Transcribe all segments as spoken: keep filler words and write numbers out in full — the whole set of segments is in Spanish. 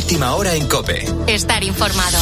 Última hora en COPE. Estar informado.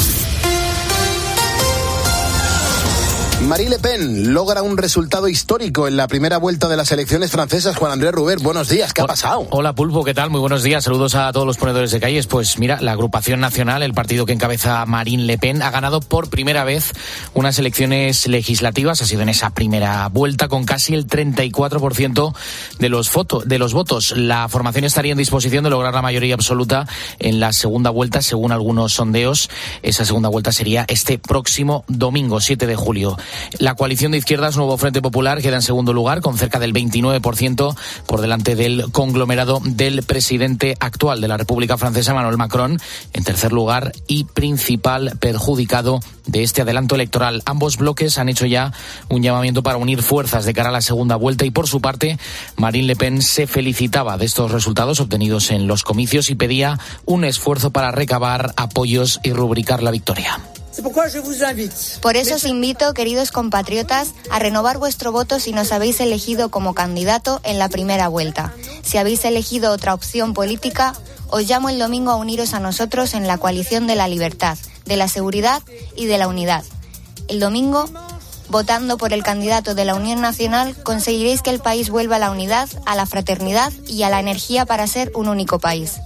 Marine Le Pen logra un resultado histórico en la primera vuelta de las elecciones francesas. Juan Andrés Ruber, buenos días, ¿qué ha pasado? Hola Pulpo, ¿qué tal? Muy buenos días, saludos a todos los ponedores de calles. Pues mira, la agrupación nacional, el partido que encabeza Marine Le Pen, ha ganado por primera vez unas elecciones legislativas, ha sido en esa primera vuelta con casi el treinta y cuatro por ciento de los, foto, de los votos. La formación estaría en disposición de lograr la mayoría absoluta en la segunda vuelta, según algunos sondeos. Esa segunda vuelta sería este próximo domingo, siete de julio. La coalición de izquierdas Nuevo Frente Popular queda en segundo lugar con cerca del veintinueve por ciento por delante del conglomerado del presidente actual de la República Francesa, Emmanuel Macron, en tercer lugar y principal perjudicado de este adelanto electoral. Ambos bloques han hecho ya un llamamiento para unir fuerzas de cara a la segunda vuelta y por su parte Marine Le Pen se felicitaba de estos resultados obtenidos en los comicios y pedía un esfuerzo para recabar apoyos y rubricar la victoria. Por eso os invito, queridos compatriotas, a renovar vuestro voto si nos habéis elegido como candidato en la primera vuelta. Si habéis elegido otra opción política, os llamo el domingo a uniros a nosotros en la coalición de la libertad, de la seguridad y de la unidad. El domingo, votando por el candidato de la Unión Nacional, conseguiréis que el país vuelva a la unidad, a la fraternidad y a la energía para ser un único país.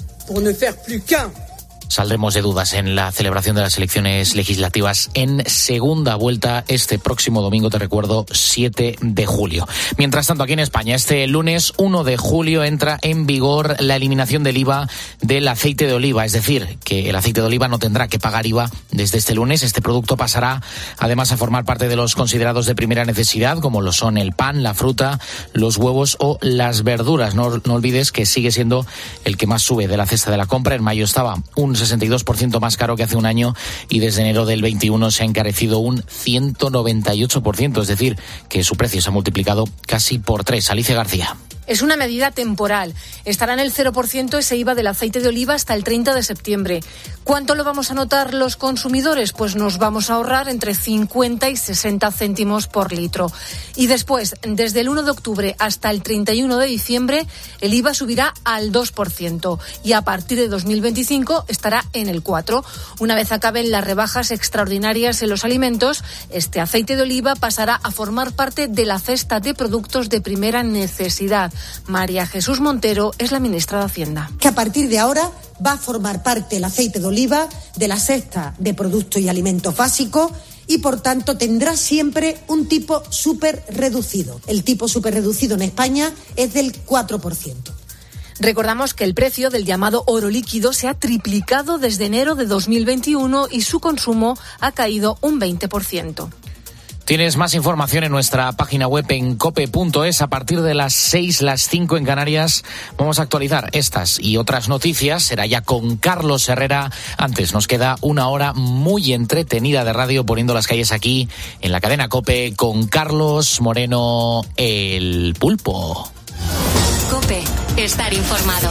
Saldremos de dudas en la celebración de las elecciones legislativas en segunda vuelta este próximo domingo, te recuerdo, siete de julio. Mientras tanto, aquí en España, este lunes uno de julio entra en vigor la eliminación del I V A del aceite de oliva, es decir, que el aceite de oliva no tendrá que pagar I V A desde este lunes. Este producto pasará además a formar parte de los considerados de primera necesidad, como lo son el pan, la fruta, los huevos o las verduras. No, no olvides que sigue siendo el que más sube de la cesta de la compra. En mayo estaba un sesenta y dos por ciento más caro que hace un año y desde enero del veintiuno se ha encarecido un ciento noventa y ocho por ciento, es decir, que su precio se ha multiplicado casi por tres. Alicia García. Es una medida temporal. Estará en el cero por ciento ese I V A del aceite de oliva hasta el treinta de septiembre. ¿Cuánto lo vamos a notar los consumidores? Pues nos vamos a ahorrar entre cincuenta y sesenta céntimos por litro. Y después, desde el uno de octubre hasta el treinta y uno de diciembre, el I V A subirá al dos por ciento y a partir de dos mil veinticinco estará en el cuatro por ciento. Una vez acaben las rebajas extraordinarias en los alimentos, este aceite de oliva pasará a formar parte de la cesta de productos de primera necesidad. María Jesús Montero es la ministra de Hacienda. Que a partir de ahora va a formar parte el aceite de oliva de la cesta de productos y alimentos básicos y por tanto tendrá siempre un tipo súper reducido. El tipo súper reducido en España es del cuatro por ciento. Recordamos que el precio del llamado oro líquido se ha triplicado desde enero de dos mil veintiuno y su consumo ha caído un veinte por ciento. Tienes más información en nuestra página web en cope punto es. A partir de las seis, las cinco en Canarias, vamos a actualizar estas y otras noticias. Será ya con Carlos Herrera. Antes nos queda una hora muy entretenida de radio poniendo las calles aquí en la cadena COPE con Carlos Moreno, el Pulpo. COPE, estar informado.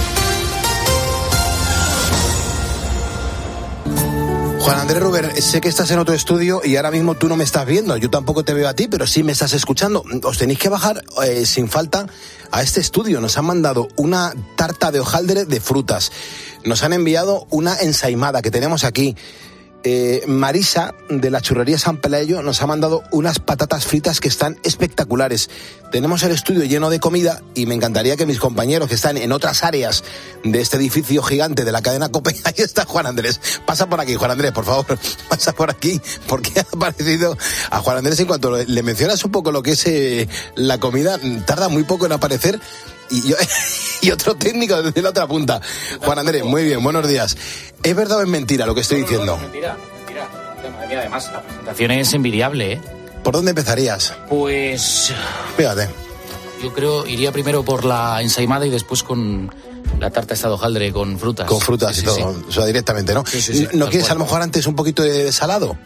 Juan Andrés Ruber, sé que estás en otro estudio y ahora mismo tú no me estás viendo, yo tampoco te veo a ti, pero sí me estás escuchando. Os tenéis que bajar eh, sin falta a este estudio. Nos han mandado una tarta de hojaldre de frutas, nos han enviado una ensaimada que tenemos aquí. Eh, Marisa, de la churrería San Pelayo, nos ha mandado unas patatas fritas que están espectaculares. Tenemos el estudio lleno de comida y me encantaría que mis compañeros que están en otras áreas de este edificio gigante de la cadena COPE, ahí está Juan Andrés, pasa por aquí, Juan Andrés, por favor, pasa por aquí, porque ha aparecido a Juan Andrés. En cuanto le mencionas un poco lo que es eh, la comida, tarda muy poco en aparecer. Y, yo, y otro técnico desde la otra punta. Juan Andrés, muy bien, buenos días. ¿Es verdad o es mentira lo que estoy no, no, diciendo? No, mentira, mentira. Madre, además, la presentación es envidiable, ¿eh? ¿Por dónde empezarías? Pues... Fíjate. Yo creo iría primero por la ensaimada y después con la tarta esta de hojaldre con frutas. Con frutas sí, y sí, todo, sí. O sea, directamente, ¿no? Sí, sí, sí, ¿No quieres cual. a lo mejor antes un poquito de salado?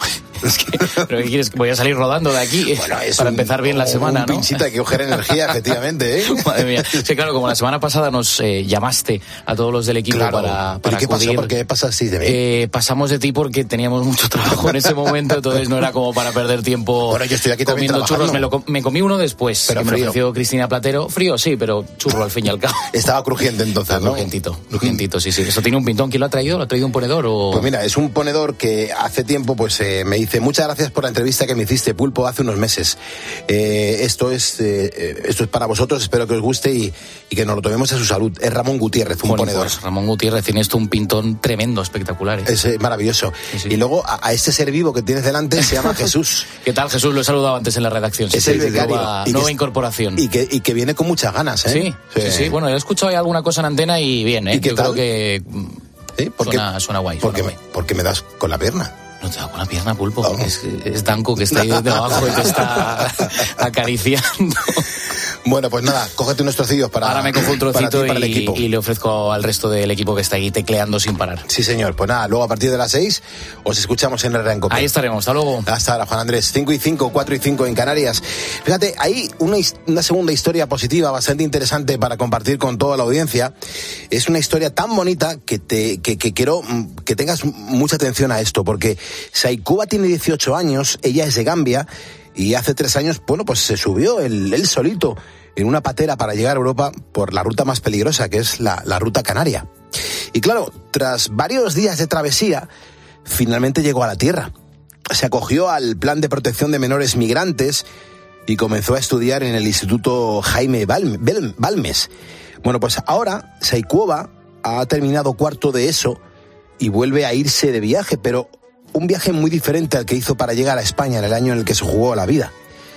Es que, ¿pero qué quieres? Voy a salir rodando de aquí bueno, para un, empezar bien la semana, un ¿no? pinchita que coger energía, efectivamente, ¿eh? Madre mía. Sí, claro, como la semana pasada nos eh, llamaste a todos los del equipo claro. para, para qué acudir. pasó? ¿Por qué pasasteis de mí? Eh, pasamos de ti porque teníamos mucho trabajo en ese momento, entonces no era como para perder tiempo bueno, yo estoy aquí comiendo churros. Me, lo, me comí uno después, pero que me ofreció Cristina Platero. Frío, sí, pero churro al fin y al cabo. Estaba crujiente entonces, ¿no? Crujientito, crujientito, sí, sí. Eso tiene un pintón. ¿Quién lo ha traído? ¿Lo ha traído un ponedor o...? Pues mira, es un ponedor que hace tiempo pues eh, me dice muchas gracias por la entrevista que me hiciste, Pulpo, hace unos meses. Eh, esto es eh, esto es para vosotros, espero que os guste y, y que nos lo tomemos a su salud. Es Ramón Gutiérrez, un bueno, ponedor. Pues Ramón Gutiérrez, tiene esto un pintón tremendo, espectacular. ¿eh? Es eh, maravilloso. Sí, sí. Y luego a, a este ser vivo que tienes delante se llama Jesús. ¿Qué tal, Jesús? Lo he saludado antes en la redacción. Sí, es sí, el becario. Nueva, y nueva que, incorporación. Y que, y que viene con muchas ganas, ¿eh? Sí, sí, sí. sí. Bueno, he escuchado ahí alguna cosa en antena y bien, ¿eh? ¿Y qué Yo tal? creo que ¿Sí? ¿Por suena, qué? suena guay. ¿Por qué guay. me, ¿Por qué me das con la pierna? No te da con la pierna, Pulpo. Oh. Es, es Danco que está ahí debajo y te está acariciando. Bueno, pues nada, cógete unos trocillos para ahora me cojo un trocito para ti, para el y, equipo. y le ofrezco al resto del equipo que está ahí tecleando sin parar. Sí, señor. Pues nada, luego a partir de las seis os escuchamos en el Herrera en Cope. Ahí estaremos. Hasta luego. Hasta ahora, Juan Andrés. cinco y cinco, cuatro y cinco en Canarias. Fíjate, hay una, una segunda historia positiva bastante interesante para compartir con toda la audiencia. Es una historia tan bonita que te que, que quiero que tengas mucha atención a esto, porque Saikuba tiene dieciocho años, ella es de Gambia y hace tres años, bueno, pues se subió él, él solito en una patera para llegar a Europa por la ruta más peligrosa, que es la, la ruta canaria. Y claro, tras varios días de travesía, finalmente llegó a la tierra. Se acogió al plan de protección de menores migrantes y comenzó a estudiar en el Instituto Jaime Balmes. Bueno, pues ahora Saikuba ha terminado cuarto de ESO y vuelve a irse de viaje, pero un viaje muy diferente al que hizo para llegar a España en el año en el que se jugó la vida.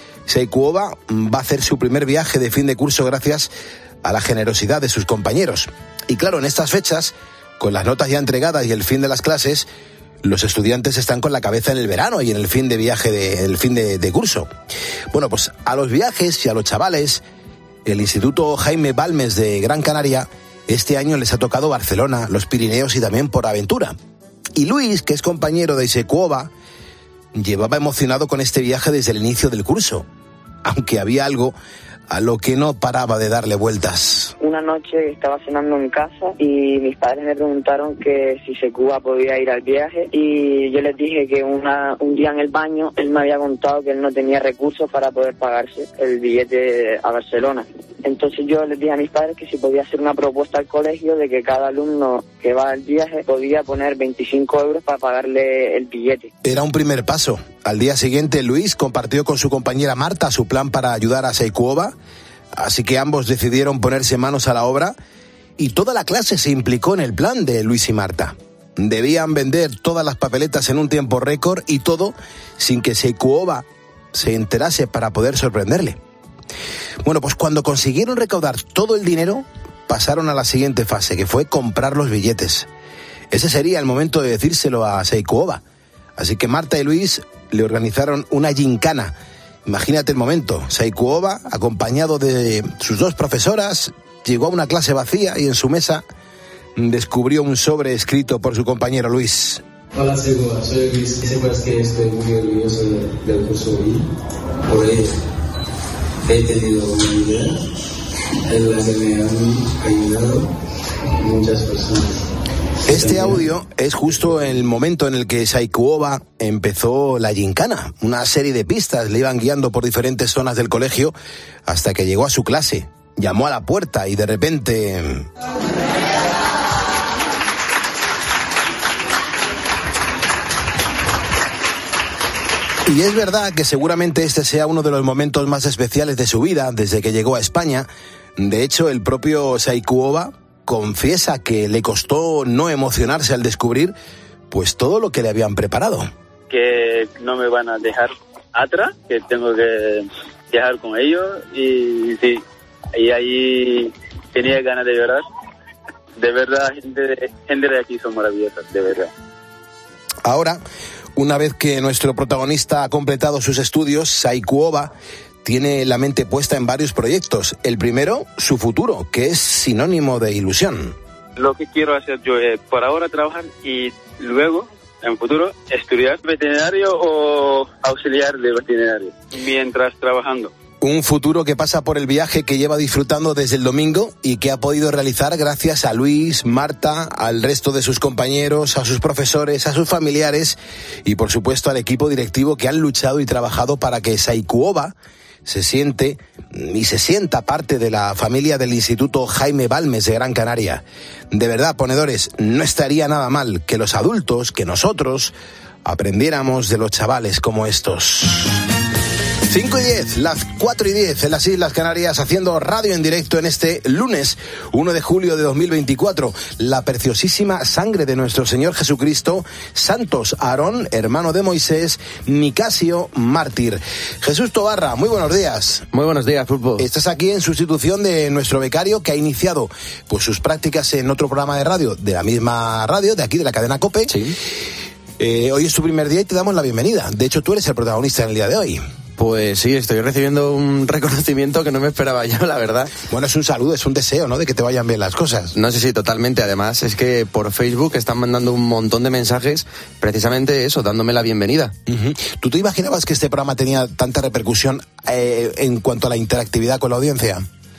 Saikuba va a hacer su primer viaje de fin de curso gracias a la generosidad de sus compañeros. Y claro, en estas fechas, con las notas ya entregadas y el fin de las clases, los estudiantes están con la cabeza en el verano y en el fin de viaje, de, el fin de, de curso. Bueno, pues a los viajes y a los chavales, el Instituto Jaime Balmes de Gran Canaria, este año les ha tocado Barcelona, los Pirineos y también Port Aventura. Y Luis, que es compañero de Saikuba, llevaba emocionado con este viaje desde el inicio del curso, aunque había algo a lo que no paraba de darle vueltas. Una noche estaba cenando en casa y mis padres me preguntaron que si Saikuba podía ir al viaje y yo les dije que una, un día en el baño él me había contado que él no tenía recursos para poder pagarse el billete a Barcelona. Entonces yo les dije a mis padres que si podía hacer una propuesta al colegio de que cada alumno que va al viaje podía poner veinticinco euros para pagarle el billete. Era un primer paso. Al día siguiente Luis compartió con su compañera Marta su plan para ayudar a Saikuba, así que ambos decidieron ponerse manos a la obra y toda la clase se implicó en el plan de Luis y Marta. Debían vender todas las papeletas en un tiempo récord y todo sin que Saikuba se enterase para poder sorprenderle. Bueno, pues cuando consiguieron recaudar todo el dinero, pasaron a la siguiente fase, que fue comprar los billetes. Ese sería el momento de decírselo a Saikuba. Así que Marta y Luis le organizaron una gincana. Imagínate el momento. Saikuba, acompañado de sus dos profesoras, llegó a una clase vacía y en su mesa descubrió un sobre escrito por su compañero Luis. Hola Saikuba, soy Luis. Y sepas que estoy muy orgulloso del curso y por ello he tenido una idea en la que me han ayudado muchas personas. Este audio es justo el momento en el que Saikuba empezó la gincana. Una serie de pistas le iban guiando por diferentes zonas del colegio hasta que llegó a su clase. Llamó a la puerta y de repente... Y es verdad que seguramente este sea uno de los momentos más especiales de su vida desde que llegó a España. De hecho, el propio Saikuba confiesa que le costó no emocionarse al descubrir pues todo lo que le habían preparado. Que no me van a dejar atrás, que tengo que viajar con ellos y sí, y ahí tenía ganas de llorar. De verdad, gente de, gente de aquí son maravillosas, de verdad. Ahora, una vez que nuestro protagonista ha completado sus estudios, Saikuba tiene la mente puesta en varios proyectos. El primero, su futuro, que es sinónimo de ilusión. Lo que quiero hacer yo es por ahora trabajar y luego en futuro estudiar veterinario o auxiliar de veterinario mientras trabajando. Un futuro que pasa por el viaje que lleva disfrutando desde el domingo y que ha podido realizar gracias a Luis, Marta, al resto de sus compañeros, a sus profesores, a sus familiares y por supuesto al equipo directivo que han luchado y trabajado para que Saikuoba se siente y se sienta parte de la familia del Instituto Jaime Balmes de Gran Canaria. De verdad, ponedores, no estaría nada mal que los adultos, que nosotros, aprendiéramos de los chavales como estos. cinco y diez, las cuatro y diez en las Islas Canarias, haciendo radio en directo en este lunes uno de julio de dos mil veinticuatro. La preciosísima sangre de nuestro Señor Jesucristo, santos Aarón, hermano de Moisés, Nicasio, mártir. Jesús Tobarra, muy buenos días. Muy buenos días, Pulpo. Estás aquí en sustitución de nuestro becario que ha iniciado pues sus prácticas en otro programa de radio, de la misma radio, de aquí, de la cadena COPE. Sí. Eh, hoy es tu primer día y te damos la bienvenida. De hecho, tú eres el protagonista en el día de hoy. Pues sí, estoy recibiendo un reconocimiento que no me esperaba yo, la verdad. Bueno, es un saludo, es un deseo, ¿no?, de que te vayan bien las cosas. No sé si totalmente. Además, es que por Facebook están mandando un montón de mensajes, precisamente eso, dándome la bienvenida. Uh-huh. ¿Tú te imaginabas que este programa tenía tanta repercusión eh, en cuanto a la interactividad con la audiencia?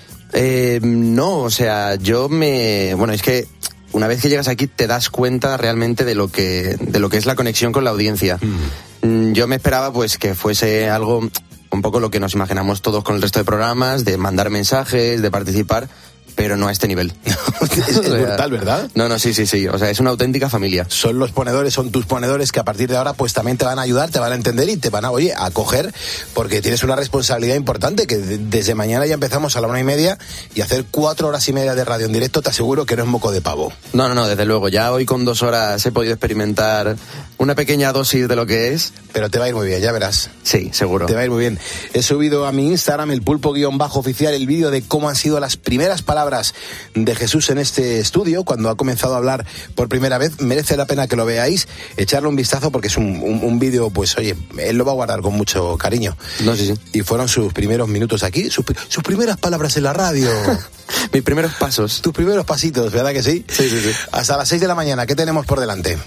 Eh, no, o sea, yo me... Bueno, es que una vez que llegas aquí te das cuenta realmente de lo que, de lo que es la conexión con la audiencia. Uh-huh. Yo me esperaba pues que fuese algo un poco lo que nos imaginamos todos con el resto de programas, de mandar mensajes, de participar, pero no a este nivel. Es brutal, ¿verdad? No, no, sí, sí, sí. O sea, es una auténtica familia. Son los ponedores, son tus ponedores que a partir de ahora pues también te van a ayudar, te van a entender y te van a, oye, a acoger, porque tienes una responsabilidad importante, que desde mañana ya empezamos a la una y media y hacer cuatro horas y media de radio en directo, te aseguro que no es moco de pavo. No, no, no, desde luego. Ya hoy con dos horas he podido experimentar una pequeña dosis de lo que es. Pero te va a ir muy bien, ya verás. Sí, seguro. Te va a ir muy bien. He subido a mi Instagram, el pulpo-oficial, el vídeo de cómo han sido las primeras palabras de Jesús en este estudio, cuando ha comenzado a hablar por primera vez. Merece la pena que lo veáis, echarle un vistazo, porque es un, un, un vídeo, pues oye, él lo va a guardar con mucho cariño. No, sí, sí. Y fueron sus primeros minutos aquí, sus, sus primeras palabras en la radio. Mis primeros pasos. Tus primeros pasitos, ¿verdad que sí? Sí, sí, sí. Hasta las seis de la mañana, ¿qué tenemos por delante?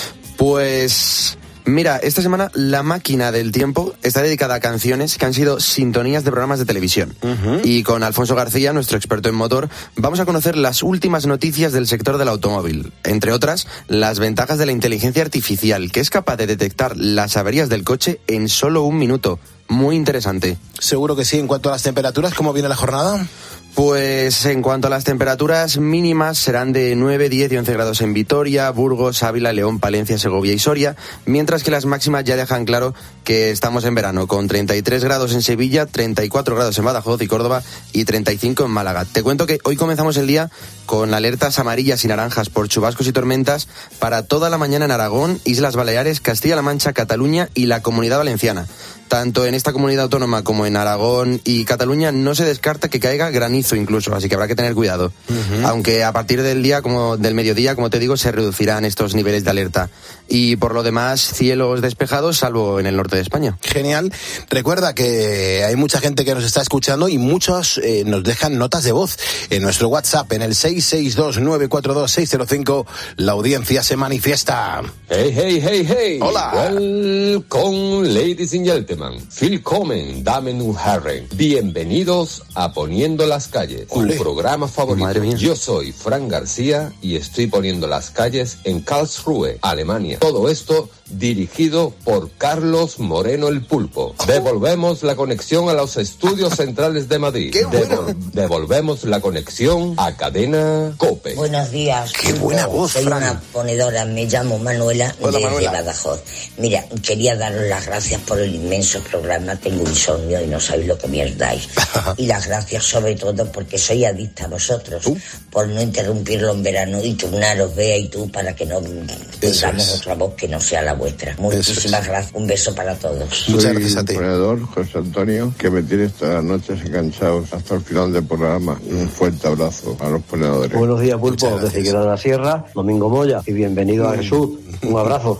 Pues... Mira, esta semana la máquina del tiempo está dedicada a canciones que han sido sintonías de programas de televisión. Uh-huh. Y con Alfonso García, nuestro experto en motor, vamos a conocer las últimas noticias del sector del automóvil. Entre otras, las ventajas de la inteligencia artificial, que es capaz de detectar las averías del coche en solo un minuto. Muy interesante. Seguro que sí. En cuanto a las temperaturas, ¿cómo viene la jornada? Pues en cuanto a las temperaturas mínimas serán de nueve, diez y once grados en Vitoria, Burgos, Ávila, León, Palencia, Segovia y Soria, mientras que las máximas ya dejan claro que estamos en verano, con treinta y tres grados en Sevilla, treinta y cuatro grados en Badajoz y Córdoba y treinta y cinco en Málaga. Te cuento que hoy comenzamos el día con alertas amarillas y naranjas por chubascos y tormentas para toda la mañana en Aragón, Islas Baleares, Castilla-La Mancha, Cataluña y la Comunidad Valenciana. Tanto en esta comunidad autónoma como en Aragón y Cataluña no se descarta que caiga granizo incluso, así que habrá que tener cuidado. Uh-huh. Aunque a partir del día, como del mediodía, como te digo, se reducirán estos niveles de alerta. Y por lo demás, cielos despejados, salvo en el norte de España. Genial. Recuerda que hay mucha gente que nos está escuchando y muchos eh, nos dejan notas de voz en nuestro WhatsApp, en el seis seis dos nueve cuatro dos seis cero cinco. La audiencia se manifiesta. Hey, hey, hey, hey. Hola. Welcome, ladies and gentlemen. Willkommen, Damen und Herren. Bienvenidos a Poniendo las Calles, tu programa favorito. Yo soy Fran García y estoy poniendo las calles en Karlsruhe, Alemania. Todo esto dirigido por Carlos Moreno el Pulpo. Devolvemos la conexión a los estudios centrales de Madrid. Devol- devolvemos la conexión a Cadena COPE. Buenos días. Qué Pulpo. buena voz, Soy Fran. una ponedora, me llamo Manuela. Hola, desde Manuela. Badajoz. Mira, quería daros las gracias por el inmenso programa. Tengo insomnio y no sabéis lo que me os dais. Y las gracias sobre todo porque soy adicta a vosotros, ¿Tú? por no interrumpirlo en verano y turnaros, Bea y tú, para que no tengamos es. otra voz que no sea la vuestra. Muchísimas es. gracias. Un beso para todos. Muchas Soy gracias a ti. un ponedor, José Antonio, que me tiene todas las noches enganchados hasta el final del programa. Un fuerte abrazo a los ponedores. Buenos días, Muchas Pulpo, gracias. desde Figueroa de la Sierra, Domingo Moya, y bienvenido a Jesús. Un abrazo.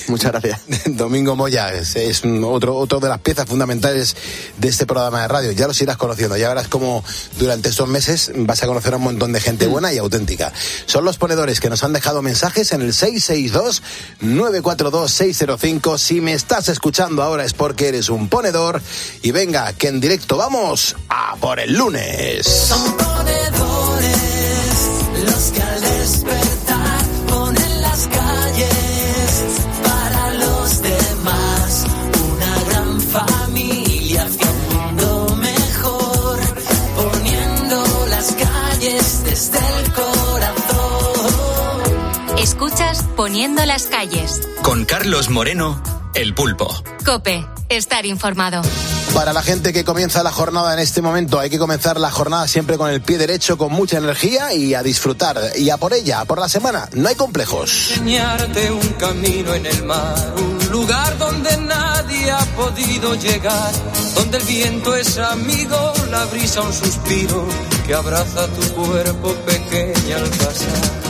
Muchas gracias. Domingo Moya es, es otro, otro de las piezas fundamentales de este programa de radio. Ya los irás conociendo, ya verás cómo durante estos meses vas a conocer a un montón de gente buena y auténtica. Son los ponedores que nos han dejado mensajes en el seis seis dos, nueve cuatro dos, seis cero cinco. Si me estás escuchando ahora es porque eres un ponedor. Y venga, que en directo vamos a por el lunes. Son ponedores los que al despertar ponen las calles para los demás. Una gran familia hacia un mundo mejor, poniendo las calles desde el corazón. Escuchas Poniendo las calles. Con Carlos Moreno, El Pulpo. COPE, estar informado. Para la gente que comienza la jornada en este momento, hay que comenzar la jornada siempre con el pie derecho, con mucha energía y a disfrutar. Y a por ella, a por la semana, no hay complejos. Enseñarte un camino en el mar, un lugar donde nadie ha podido llegar, donde el viento es amigo, la brisa un suspiro que abraza tu cuerpo pequeña al pasar.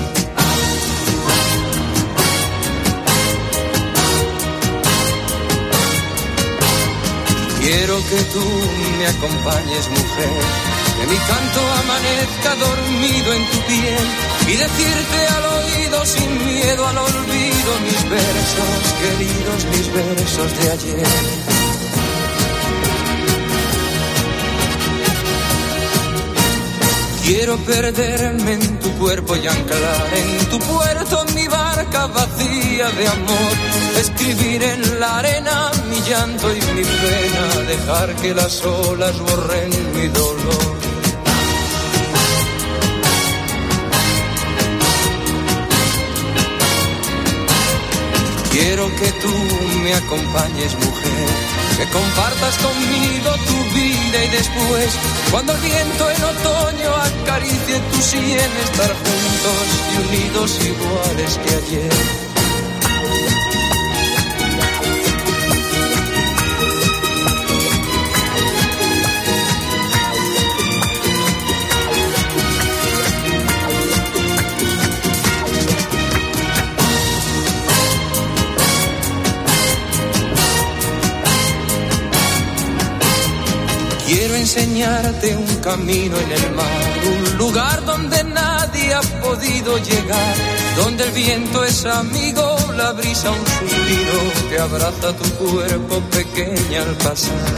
Quiero que tú me acompañes, mujer, que mi canto amanezca dormido en tu piel y decirte al oído sin miedo al olvido mis versos, queridos, mis versos de ayer. Quiero perderme en tu cuerpo y anclar en tu puerto mi barca vacía de amor, escribir en la arena mi llanto y mi pena, dejar que las olas borren mi dolor. Quiero que tú me acompañes, mujer, que compartas conmigo tu vida y después, cuando el viento en otoño acaricie tu sien, estar juntos y unidos iguales que ayer. Quiero enseñarte un camino en el mar, un lugar donde nadie ha podido llegar, donde el viento es amigo, la brisa un suspiro que abraza tu cuerpo pequeña al pasar.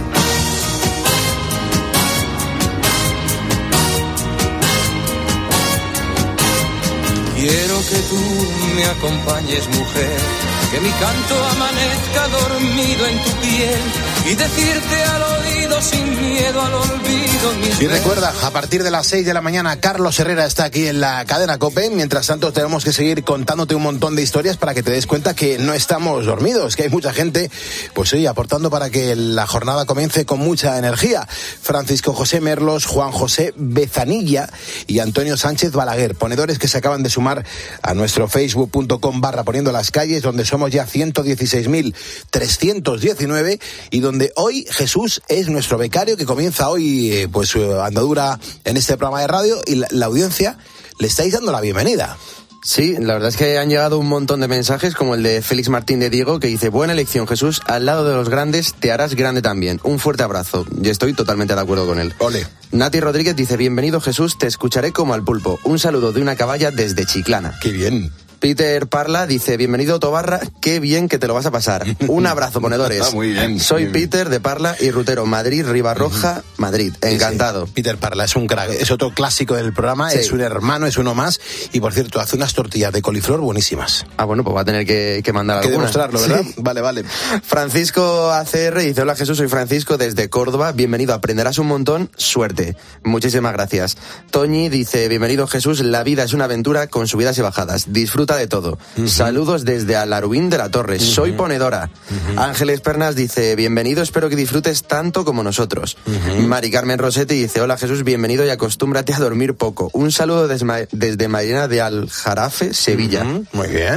Quiero que tú me acompañes, mujer, que mi canto amanezca dormido en tu piel y decirte al oído sin miedo al olvido mis Y recuerda, a partir de las seis de la mañana Carlos Herrera está aquí en la cadena COPE. Mientras tanto tenemos que seguir contándote un montón de historias para que te des cuenta que no estamos dormidos, que hay mucha gente, pues sí, aportando para que la jornada comience con mucha energía. Francisco José Merlos, Juan José Bezanilla y Antonio Sánchez Balaguer, ponedores que se acaban de sumar a nuestro facebook punto com barra poniendo las calles, donde somos ya ciento dieciséis mil trescientos diecinueve y donde hoy Jesús es nuestro becario que comienza hoy pues su andadura en este programa de radio y la, la audiencia le estáis dando la bienvenida. Sí, la verdad es que han llegado un montón de mensajes, como el de Félix Martín de Diego, que dice: buena elección, Jesús, al lado de los grandes te harás grande también. Un fuerte abrazo. Y estoy totalmente de acuerdo con él. Ole. Nati Rodríguez dice: bienvenido, Jesús, te escucharé como al pulpo. Un saludo de una caballa desde Chiclana. Qué bien. Peter Parla dice: bienvenido Tobarra, qué bien que te lo vas a pasar. Un abrazo, ponedores. Ah, muy bien. Soy muy bien. Peter de Parla y Rutero, Madrid, Ribarroja, uh-huh. Madrid. Encantado. Sí, sí. Peter Parla es un crack, es otro clásico del programa, sí. Es un hermano, es uno más. Y por cierto, hace unas tortillas de coliflor buenísimas. Ah, bueno, pues va a tener que, que mandar que alguna. demostrarlo, ¿verdad? Sí. Vale, vale. Francisco A C R dice: hola Jesús, soy Francisco desde Córdoba. Bienvenido, aprenderás un montón, suerte. Muchísimas gracias. Toñi dice: bienvenido Jesús, la vida es una aventura con subidas y bajadas. Disfruta de todo. Uh-huh. Saludos desde Alarubín de la Torre. Uh-huh. Soy ponedora. Uh-huh. Ángeles Pernas dice: bienvenido, espero que disfrutes tanto como nosotros. Uh-huh. Mari Carmen Rosetti dice: hola Jesús, bienvenido y acostúmbrate a dormir poco. Un saludo desde, desde Marina de Aljarafe, Sevilla. Uh-huh. Muy bien.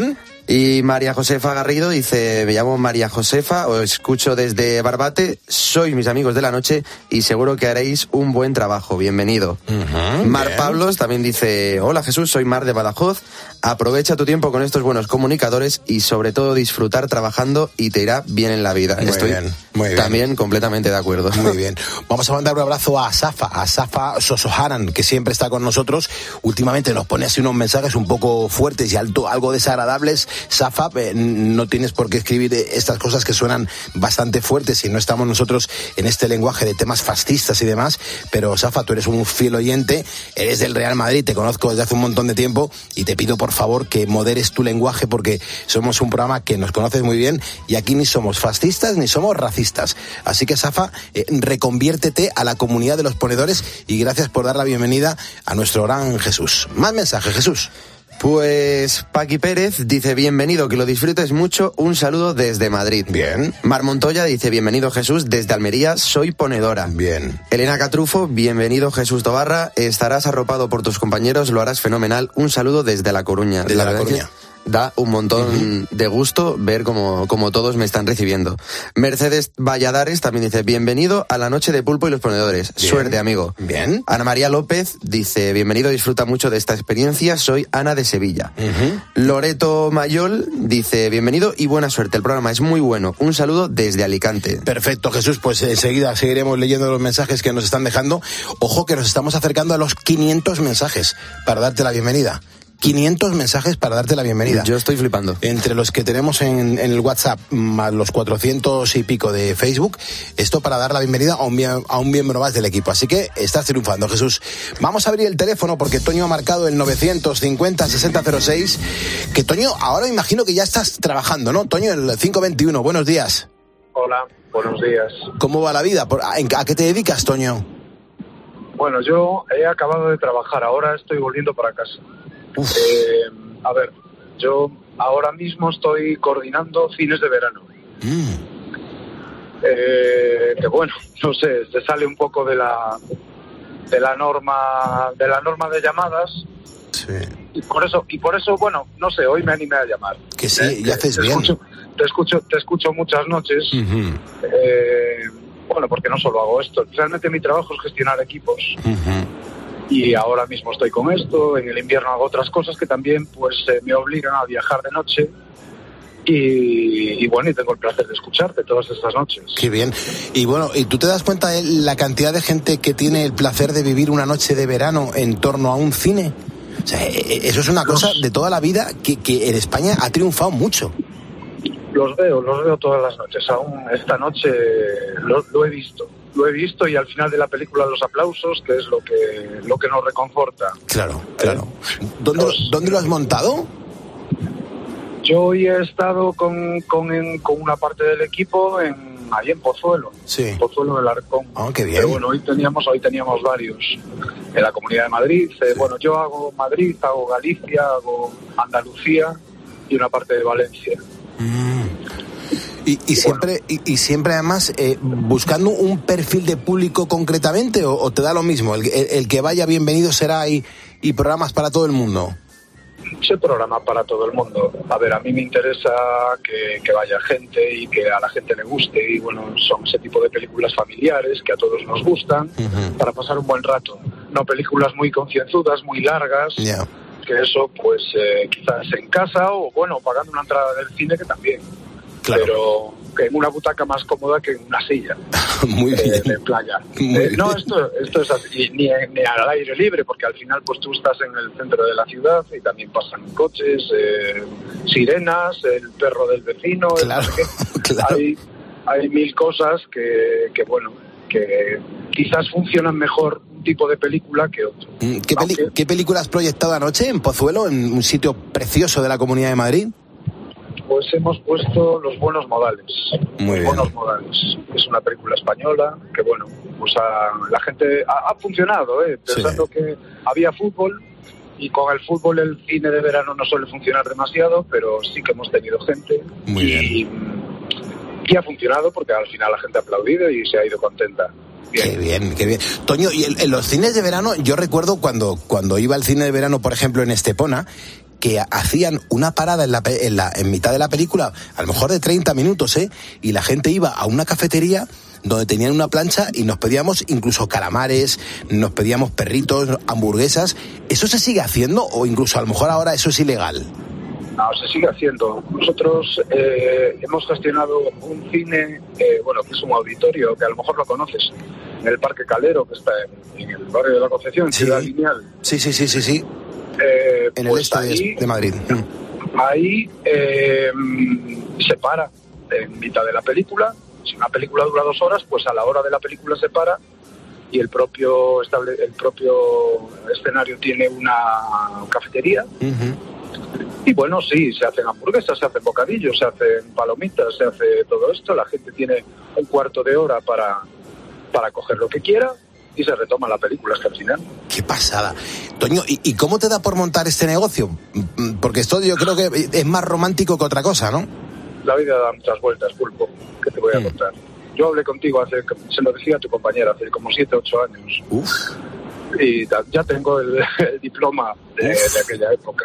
Y María Josefa Garrido dice, me llamo María Josefa, os escucho desde Barbate, sois mis amigos de la noche y seguro que haréis un buen trabajo, bienvenido. Uh-huh, Mar bien. Pablos también dice, hola Jesús, soy Mar de Badajoz, aprovecha tu tiempo con estos buenos comunicadores y sobre todo disfrutar trabajando y te irá bien en la vida. Muy Estoy bien, muy bien. También completamente de acuerdo. Muy bien. Vamos a mandar un abrazo a Safa, a Safa Sosoharan, que siempre está con nosotros. Últimamente nos pone así unos mensajes un poco fuertes y alto, algo desagradables. Safa, eh, no tienes por qué escribir estas cosas que suenan bastante fuertes y no estamos nosotros en este lenguaje de temas fascistas y demás, pero Safa, tú eres un fiel oyente, eres del Real Madrid, te conozco desde hace un montón de tiempo y te pido por favor que moderes tu lenguaje porque somos un programa que nos conoces muy bien y aquí ni somos fascistas ni somos racistas. Así que Safa, eh, reconviértete a la comunidad de los ponedores y gracias por dar la bienvenida a nuestro gran Jesús. Más mensajes, Jesús. Pues Paqui Pérez dice, bienvenido, que lo disfrutes mucho, un saludo desde Madrid. Bien. Mar Montoya dice, bienvenido Jesús, desde Almería, soy ponedora. Bien. Elena Catrufo, bienvenido Jesús Tobarra, estarás arropado por tus compañeros, lo harás fenomenal, un saludo desde La Coruña. Desde La, la Coruña. Da un montón uh-huh. de gusto ver cómo, cómo todos me están recibiendo. Mercedes Valladares también dice, bienvenido a la noche de Pulpo y los ponedores. Bien. Suerte, amigo. Bien. Ana María López dice, bienvenido, disfruta mucho de esta experiencia, soy Ana de Sevilla. Uh-huh. Loreto Mayol dice, bienvenido y buena suerte, el programa es muy bueno. Un saludo desde Alicante. Perfecto, Jesús, pues enseguida seguiremos leyendo los mensajes que nos están dejando. Ojo que nos estamos acercando a los quinientos mensajes para darte la bienvenida. quinientos mensajes para darte la bienvenida. Yo estoy flipando. Entre los que tenemos en, en el WhatsApp, más los cuatrocientos y pico de Facebook, esto para dar la bienvenida a un, a un miembro más del equipo. Así que estás triunfando, Jesús. Vamos a abrir el teléfono porque Toño ha marcado el novecientos cincuenta sesenta cero seis. Que Toño, ahora imagino que ya estás trabajando, ¿no? Toño, el cinco veintiuno. Buenos días. Hola, buenos días. ¿Cómo va la vida? ¿A qué te dedicas, Toño? Bueno, yo he acabado de trabajar. Ahora estoy volviendo para casa. Eh, a ver, yo ahora mismo estoy coordinando cines de verano. Mm. Eh, que bueno, no sé, se sale un poco de la de la norma de la norma de llamadas. Sí. Y por eso y por eso bueno, no sé, hoy me animé a llamar. Que sí, eh, y haces te bien. Escucho, te escucho, te escucho muchas noches. Uh-huh. Eh, bueno, porque no solo hago esto. Realmente mi trabajo es gestionar equipos. Uh-huh. Y ahora mismo estoy con esto, en el invierno hago otras cosas que también pues eh, me obligan a viajar de noche y, y bueno, y tengo el placer de escucharte todas estas noches. Qué bien. Y bueno, ¿y tú te das cuenta de la cantidad de gente que tiene el placer de vivir una noche de verano en torno a un cine? O sea, eso es una cosa de toda la vida que, que en España ha triunfado mucho. Los veo, los veo todas las noches. Aún esta noche lo, lo he visto. Lo he visto y al final de la película los aplausos, que es lo que lo que nos reconforta. Claro, claro. ¿Dónde, los, ¿dónde lo has montado? Yo hoy he estado con, con, en, con una parte del equipo en, ahí en Pozuelo. Sí. Pozuelo del Arcón. Oh, qué bien. Pero bueno, hoy teníamos, hoy teníamos varios en la Comunidad de Madrid. Eh, sí. Bueno, yo hago Madrid, hago Galicia, hago Andalucía y una parte de Valencia. Mm. Y, y siempre y, y siempre además eh, buscando un perfil de público concretamente o, o te da lo mismo el, el, el que vaya bienvenido será y, y programas para todo el mundo. Sí, programa para todo el mundo. A ver, a mí me interesa que, que vaya gente y que a la gente le guste y bueno, son ese tipo de películas familiares que a todos nos gustan uh-huh. para pasar un buen rato. No películas muy concienzudas, muy largas. Yeah. Que eso pues eh, quizás en casa o bueno, pagando una entrada del cine que también. Claro. Pero que en una butaca más cómoda que en una silla. Muy bien. Eh, de playa. Muy eh, bien. No, esto, esto es así, ni, ni al aire libre, porque al final pues tú estás en el centro de la ciudad y también pasan coches, eh, sirenas, el perro del vecino. Claro, el, claro. Hay, hay mil cosas que, que, bueno, que quizás funcionan mejor un tipo de película que otro. ¿Qué, peli- Aunque, ¿Qué película has proyectado anoche en Pozuelo, en un sitio precioso de la Comunidad de Madrid? Pues hemos puesto Los Buenos Modales. Muy Los bien. Buenos Modales. Es una película española que, bueno, pues a, la gente ha, ha funcionado, ¿eh? Pensando sí. que había fútbol y con el fútbol el cine de verano no suele funcionar demasiado, pero sí que hemos tenido gente. Muy y, bien. Y ha funcionado porque al final la gente ha aplaudido y se ha ido contenta. Bien. Qué bien, qué bien. Toño, y en los cines de verano, yo recuerdo cuando, cuando iba al cine de verano, por ejemplo, en Estepona, que hacían una parada en la, en la en mitad de la película, a lo mejor de treinta minutos, ¿eh? Y la gente iba a una cafetería donde tenían una plancha y nos pedíamos incluso calamares, nos pedíamos perritos, hamburguesas. ¿Eso se sigue haciendo o incluso a lo mejor ahora eso es ilegal? No, se sigue haciendo. Nosotros eh, hemos gestionado un cine, eh, bueno, que es un auditorio, que a lo mejor lo conoces, en el Parque Calero, que está en, en el barrio de la Concepción, en sí. Ciudad Lineal. Sí, sí, sí, sí, sí. Eh, en pues el este ahí, de Madrid. Ahí eh, se para en mitad de la película. Si una película dura dos horas, pues a la hora de la película se para y el propio estable, el propio escenario tiene una cafetería. Uh-huh. Y bueno, sí, se hacen hamburguesas, se hacen bocadillos, se hacen palomitas, se hace todo esto. La gente tiene un cuarto de hora para, para coger lo que quiera y se retoma la película hasta el final. ¡Qué pasada! Toño, ¿y, ¿y cómo te da por montar este negocio? Porque esto yo creo que es más romántico que otra cosa, ¿no? La vida da muchas vueltas, Pulpo, que te voy a mm. contar. Yo hablé contigo hace, se lo decía a tu compañera, hace como siete, ocho años. Uf. Y ya tengo el, el diploma de, de aquella época.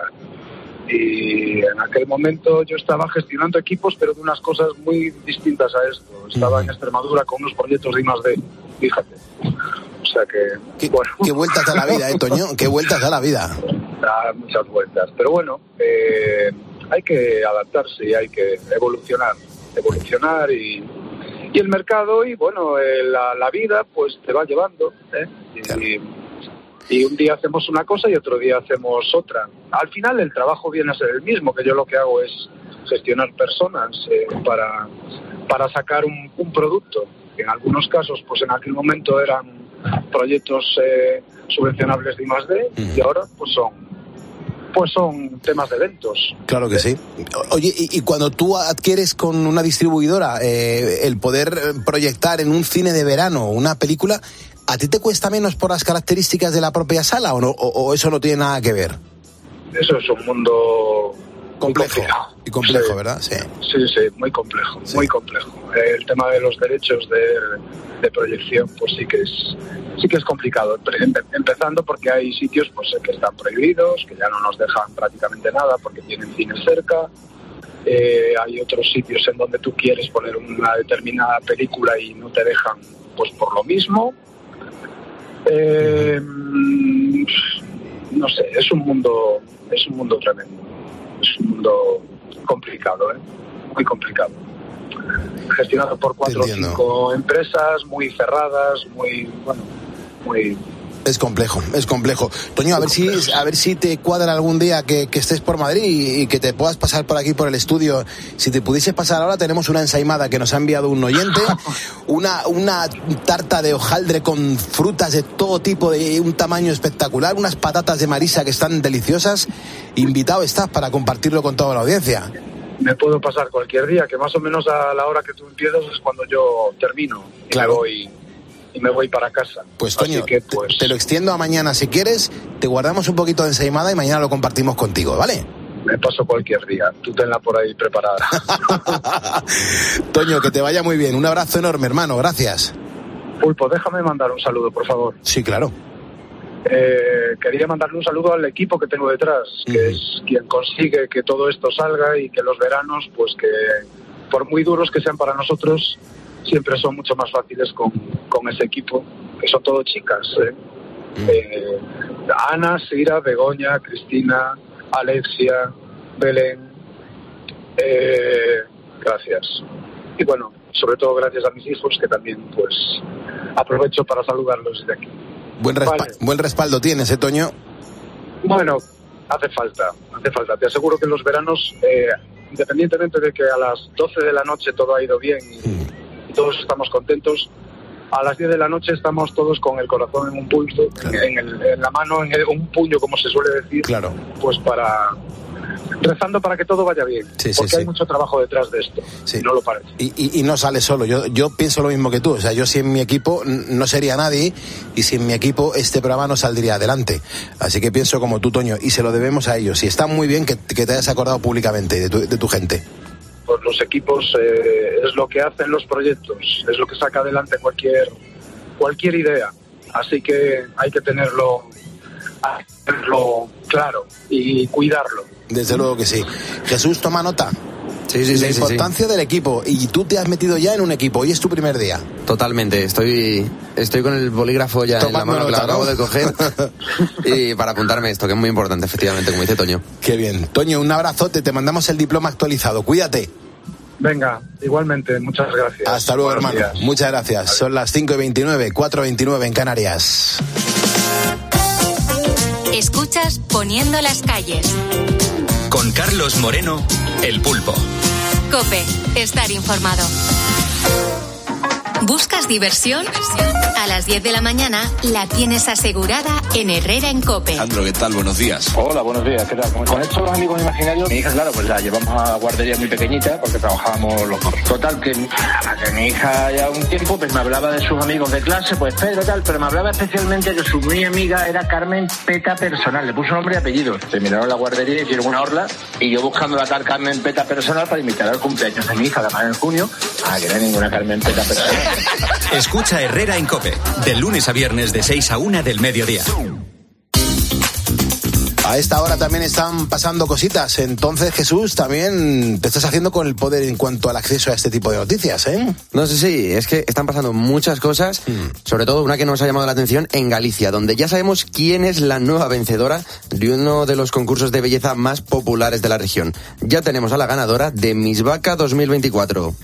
Y en aquel momento yo estaba gestionando equipos, pero de unas cosas muy distintas a esto. Estaba mm. en Extremadura con unos proyectos de I más D, fíjate. O sea que... ¿Qué, bueno. qué vueltas a la vida, eh, Toño? ¿Qué vueltas a la vida? Da muchas vueltas. Pero bueno, eh, hay que adaptarse y hay que evolucionar. Evolucionar y... Y el mercado y, bueno, eh, la, la vida, pues te va llevando, ¿eh? Claro. Y, y un día hacemos una cosa y otro día hacemos otra. Al final el trabajo viene a ser el mismo, que yo lo que hago es gestionar personas eh, para, para sacar un, un producto. En algunos casos, pues en aquel momento eran proyectos eh, subvencionables de I más D, uh-huh. y ahora pues son... pues son temas de eventos. Claro que sí. Oye, y, y cuando tú adquieres con una distribuidora eh, el poder proyectar en un cine de verano una película, ¿a ti te cuesta menos por las características de la propia sala o, no, o, o eso no tiene nada que ver? Eso es un mundo complejo y complejo, sí. ¿verdad? Sí, sí, sí, muy complejo, sí. muy complejo. El tema de los derechos de, de proyección, pues sí que es sí que es complicado. Empezando porque hay sitios pues que están prohibidos, que ya no nos dejan prácticamente nada porque tienen cines cerca. Eh, hay otros sitios en donde tú quieres poner una determinada película y no te dejan, pues por lo mismo. Eh, no sé, es un mundo, es un mundo tremendo. Es un mundo complicado, ¿eh? Muy complicado. Gestionado por cuatro o cinco empresas muy cerradas, muy, bueno, muy... Es complejo, es complejo. Toño, a ver si a ver si te cuadra algún día que, que estés por Madrid y, y que te puedas pasar por aquí por el estudio. Si te pudieses pasar ahora, tenemos una ensaimada que nos ha enviado un oyente, una una tarta de hojaldre con frutas de todo tipo, de un tamaño espectacular, unas patatas de Marisa que están deliciosas. Invitado estás para compartirlo con toda la audiencia. Me puedo pasar cualquier día, que más o menos a la hora que tú empiezas es cuando yo termino. Y claro. me voy... y me voy para casa. Pues Toño, que, pues... te, te lo extiendo a mañana si quieres, te guardamos un poquito de ensaimada y mañana lo compartimos contigo, ¿vale? Me paso cualquier día, tú tenla por ahí preparada. Toño, que te vaya muy bien, un abrazo enorme, hermano, gracias. Pulpo, déjame mandar un saludo, por favor. Sí, claro. Eh, quería mandarle un saludo al equipo que tengo detrás, uh-huh. que es quien consigue que todo esto salga y que los veranos, pues que por muy duros que sean para nosotros, siempre son mucho más fáciles con, con ese equipo, que son todo chicas. ¿eh? Mm. Eh, Ana, Sira, Begoña, Cristina, Alexia, Belén. Eh, gracias. Y bueno, sobre todo gracias a mis hijos, que también pues aprovecho para saludarlos desde aquí. Buen, respa- vale. Buen respaldo tienes, ¿eh, Toño? Bueno, hace falta, hace falta. Te aseguro que en los veranos, eh, independientemente de que a las doce de la noche todo ha ido bien y, mm. todos estamos contentos, a las diez de la noche estamos todos con el corazón en un pulso, claro. en, el, en la mano, en el, un puño, como se suele decir, claro. pues para... rezando para que todo vaya bien, sí, porque sí, hay sí. mucho trabajo detrás de esto, sí. no lo parece. Y, y, y no sale solo, yo, yo pienso lo mismo que tú, o sea, yo sin mi equipo no sería nadie y sin mi equipo este programa no saldría adelante, así que pienso como tú, Toño, y se lo debemos a ellos, y está muy bien que, que te hayas acordado públicamente de tu, de tu gente. Pues los equipos eh, es lo que hacen los proyectos, es lo que saca adelante cualquier cualquier idea, así que hay que tenerlo, hay que tenerlo claro y cuidarlo. Desde luego que sí. Jesús, toma nota. Sí, sí, sí, la sí, importancia sí. del equipo. Y tú te has metido ya en un equipo. Hoy es tu primer día. Totalmente. Estoy estoy con el bolígrafo ya Tomando en la mano, nota, que lo acabo ¿no? de coger. Y para apuntarme esto, que es muy importante, efectivamente, como dice Toño. Qué bien. Toño, un abrazote. Te mandamos el diploma actualizado. Cuídate. Venga, igualmente, muchas gracias. Hasta luego, Buenos hermano. días. Muchas gracias. Adiós. Son las cinco y veintinueve, cuatro y veintinueve en Canarias. Escuchas Poniendo las calles. Con Carlos Moreno, El Pulpo. COPE. Estar informado. ¿Buscas diversión? A las diez de la mañana la tienes asegurada en Herrera en COPE. Andro, ¿qué tal? Buenos días. Hola, buenos días. ¿Qué tal? Con estos los amigos imaginarios, mi hija, claro, pues la llevamos a guarderías muy pequeñitas porque trabajábamos los dos. Total, que, que mi hija ya un tiempo pues me hablaba de sus amigos de clase, pues Pedro tal, pero me hablaba especialmente que su muy amiga era Carmen Peta Personal. Le puso nombre y apellido. Terminaron la guardería, hicieron una orla y yo buscando la tal Carmen Peta Personal para invitar al cumpleaños de mi hija, además en junio. Ah, que no hay ninguna Carmen Peta Personal. Escucha Herrera en COPE, de lunes a viernes de seis a una del mediodía. A esta hora también están pasando cositas. Entonces, Jesús, también te estás haciendo con el poder en cuanto al acceso a este tipo de noticias, ¿eh? No sé, sí, es que están pasando muchas cosas, mm. sobre todo una que nos ha llamado la atención en Galicia, donde ya sabemos quién es la nueva vencedora de uno de los concursos de belleza más populares de la región. Ya tenemos a la ganadora de Miss Vaca dos mil veinticuatro.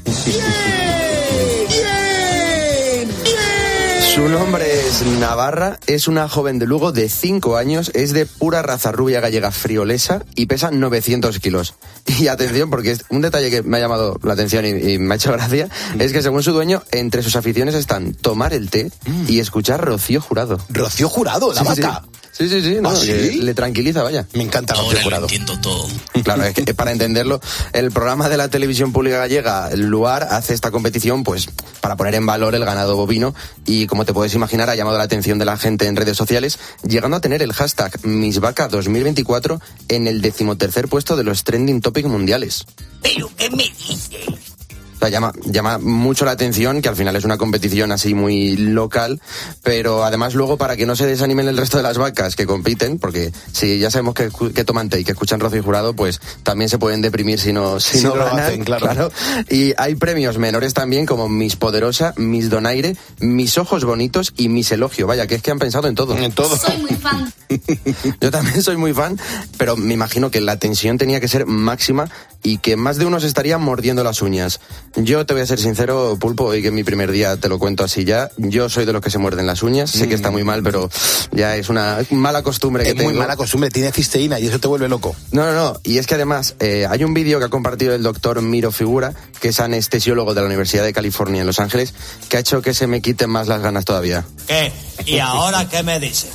Su nombre es Navarra, es una joven de Lugo de cinco años, es de pura raza rubia gallega friolesa y pesa novecientos kilos. Y atención, porque es un detalle que me ha llamado la atención y, y me ha hecho gracia, es que según su dueño, entre sus aficiones están tomar el té y escuchar Rocío Jurado. ¿Rocío Jurado, la sí, vaca? Sí. Sí, sí, sí, no, ¿Ah, sí? Le, le tranquiliza, vaya. Me encanta Rocío Ahora Jurado. lo entiendo todo. Claro, es que para entenderlo, el programa de la televisión pública gallega, Luar, hace esta competición pues para poner en valor el ganado bovino y, como te puedes imaginar, ha llamado la atención de la gente en redes sociales, llegando a tener el hashtag Miss Vaca dos mil veinticuatro en el decimotercer puesto de los trending topics mundiales. ¿Pero qué me dices? O sea, llama, llama mucho la atención, que al final es una competición así muy local, pero además luego para que no se desanimen el resto de las vacas que compiten, porque si ya sabemos que, que toman té y que escuchan Rocío Jurado, pues también se pueden deprimir si no, si si no no lo ganan, hacen, claro. claro. Y hay premios menores también como Miss Poderosa, Miss Donaire, Mis Ojos Bonitos y Miss Elogio. Vaya, que es que han pensado en todo. En todo. Soy muy fan. Yo también soy muy fan, pero me imagino que la tensión tenía que ser máxima y que más de uno se estaría mordiendo las uñas. Yo te voy a ser sincero, Pulpo, y que en mi primer día te lo cuento así ya, yo soy de los que se muerden las uñas, sé que está muy mal, pero ya es una mala costumbre que es tengo. muy mala costumbre, tiene cisteína y eso te vuelve loco. No, no, no, y es que además eh, hay un vídeo que ha compartido el doctor Miro Figura, que es anestesiólogo de la Universidad de California en Los Ángeles, que ha hecho que se me quiten más las ganas todavía. ¿Qué? ¿Y ahora qué me dices?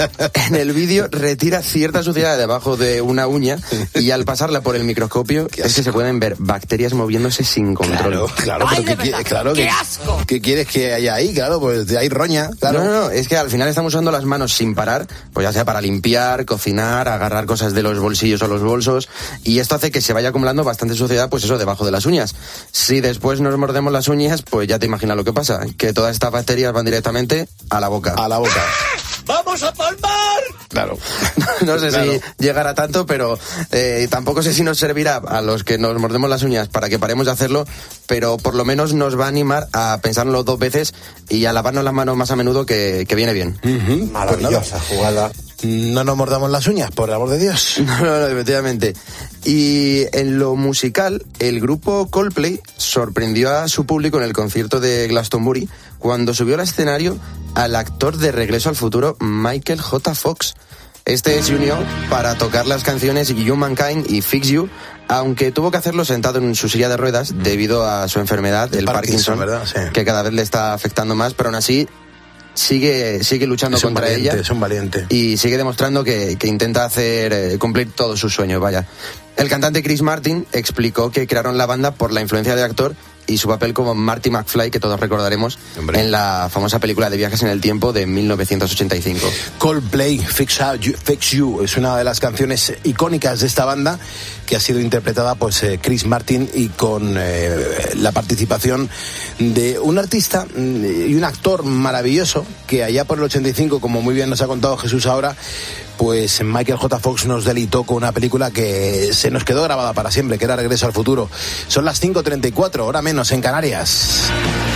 En el vídeo retira cierta suciedad debajo de una uña y al pasarla por el microscopio es que se pueden ver bacterias moviéndose sin control. Claro, claro, pero ¿qué, qué, claro, ¡Qué ¿qué, asco! ¿qué quieres que haya ahí? Claro, pues hay roña, claro. No, no, no, es que al final estamos usando las manos sin parar, pues ya sea para limpiar, cocinar, agarrar cosas de los bolsillos o los bolsos, y esto hace que se vaya acumulando bastante suciedad, pues eso, debajo de las uñas. Si después nos mordemos las uñas, pues ya te imaginas lo que pasa, que todas estas bacterias van directamente a la boca. A la boca. ¡Vamos a palmar! Claro. No sé Claro. si llegará tanto, pero eh, tampoco sé si nos servirá a los que nos mordemos las uñas para que paremos de hacerlo, pero por lo menos nos va a animar a pensarlo dos veces y a lavarnos las manos más a menudo, que, que viene bien. Uh-huh. Maravillosa Pues jugada. No nos mordamos las uñas, por el amor de Dios. No, no, no, efectivamente. Y en lo musical, el grupo Coldplay sorprendió a su público en el concierto de Glastonbury cuando subió al escenario al actor de Regreso al Futuro, Michael J. Fox. Este se unió para tocar las canciones Humankind y Fix You, aunque tuvo que hacerlo sentado en su silla de ruedas debido a su enfermedad, el Parkinson, Parkinson, ¿verdad? Sí. que cada vez le está afectando más, pero aún así sigue sigue luchando Es un contra valiente, ella. es un valiente. Y sigue demostrando que, que intenta hacer eh, cumplir todos sus sueños, vaya. El cantante Chris Martin explicó que crearon la banda por la influencia de actor y su papel como Marty McFly, que todos recordaremos, Hombre. en la famosa película de viajes en el tiempo de mil novecientos ochenta y cinco. Coldplay, Fix You, Fix You es una de las canciones icónicas de esta banda, que ha sido interpretada pues eh, Chris Martin, y con eh, la participación de un artista y un actor maravilloso que allá por el ochenta y cinco, como muy bien nos ha contado Jesús ahora, pues Michael J. Fox nos deleitó con una película que se nos quedó grabada para siempre, que era Regreso al Futuro. Son las cinco treinta y cuatro, hora menos en Canarias.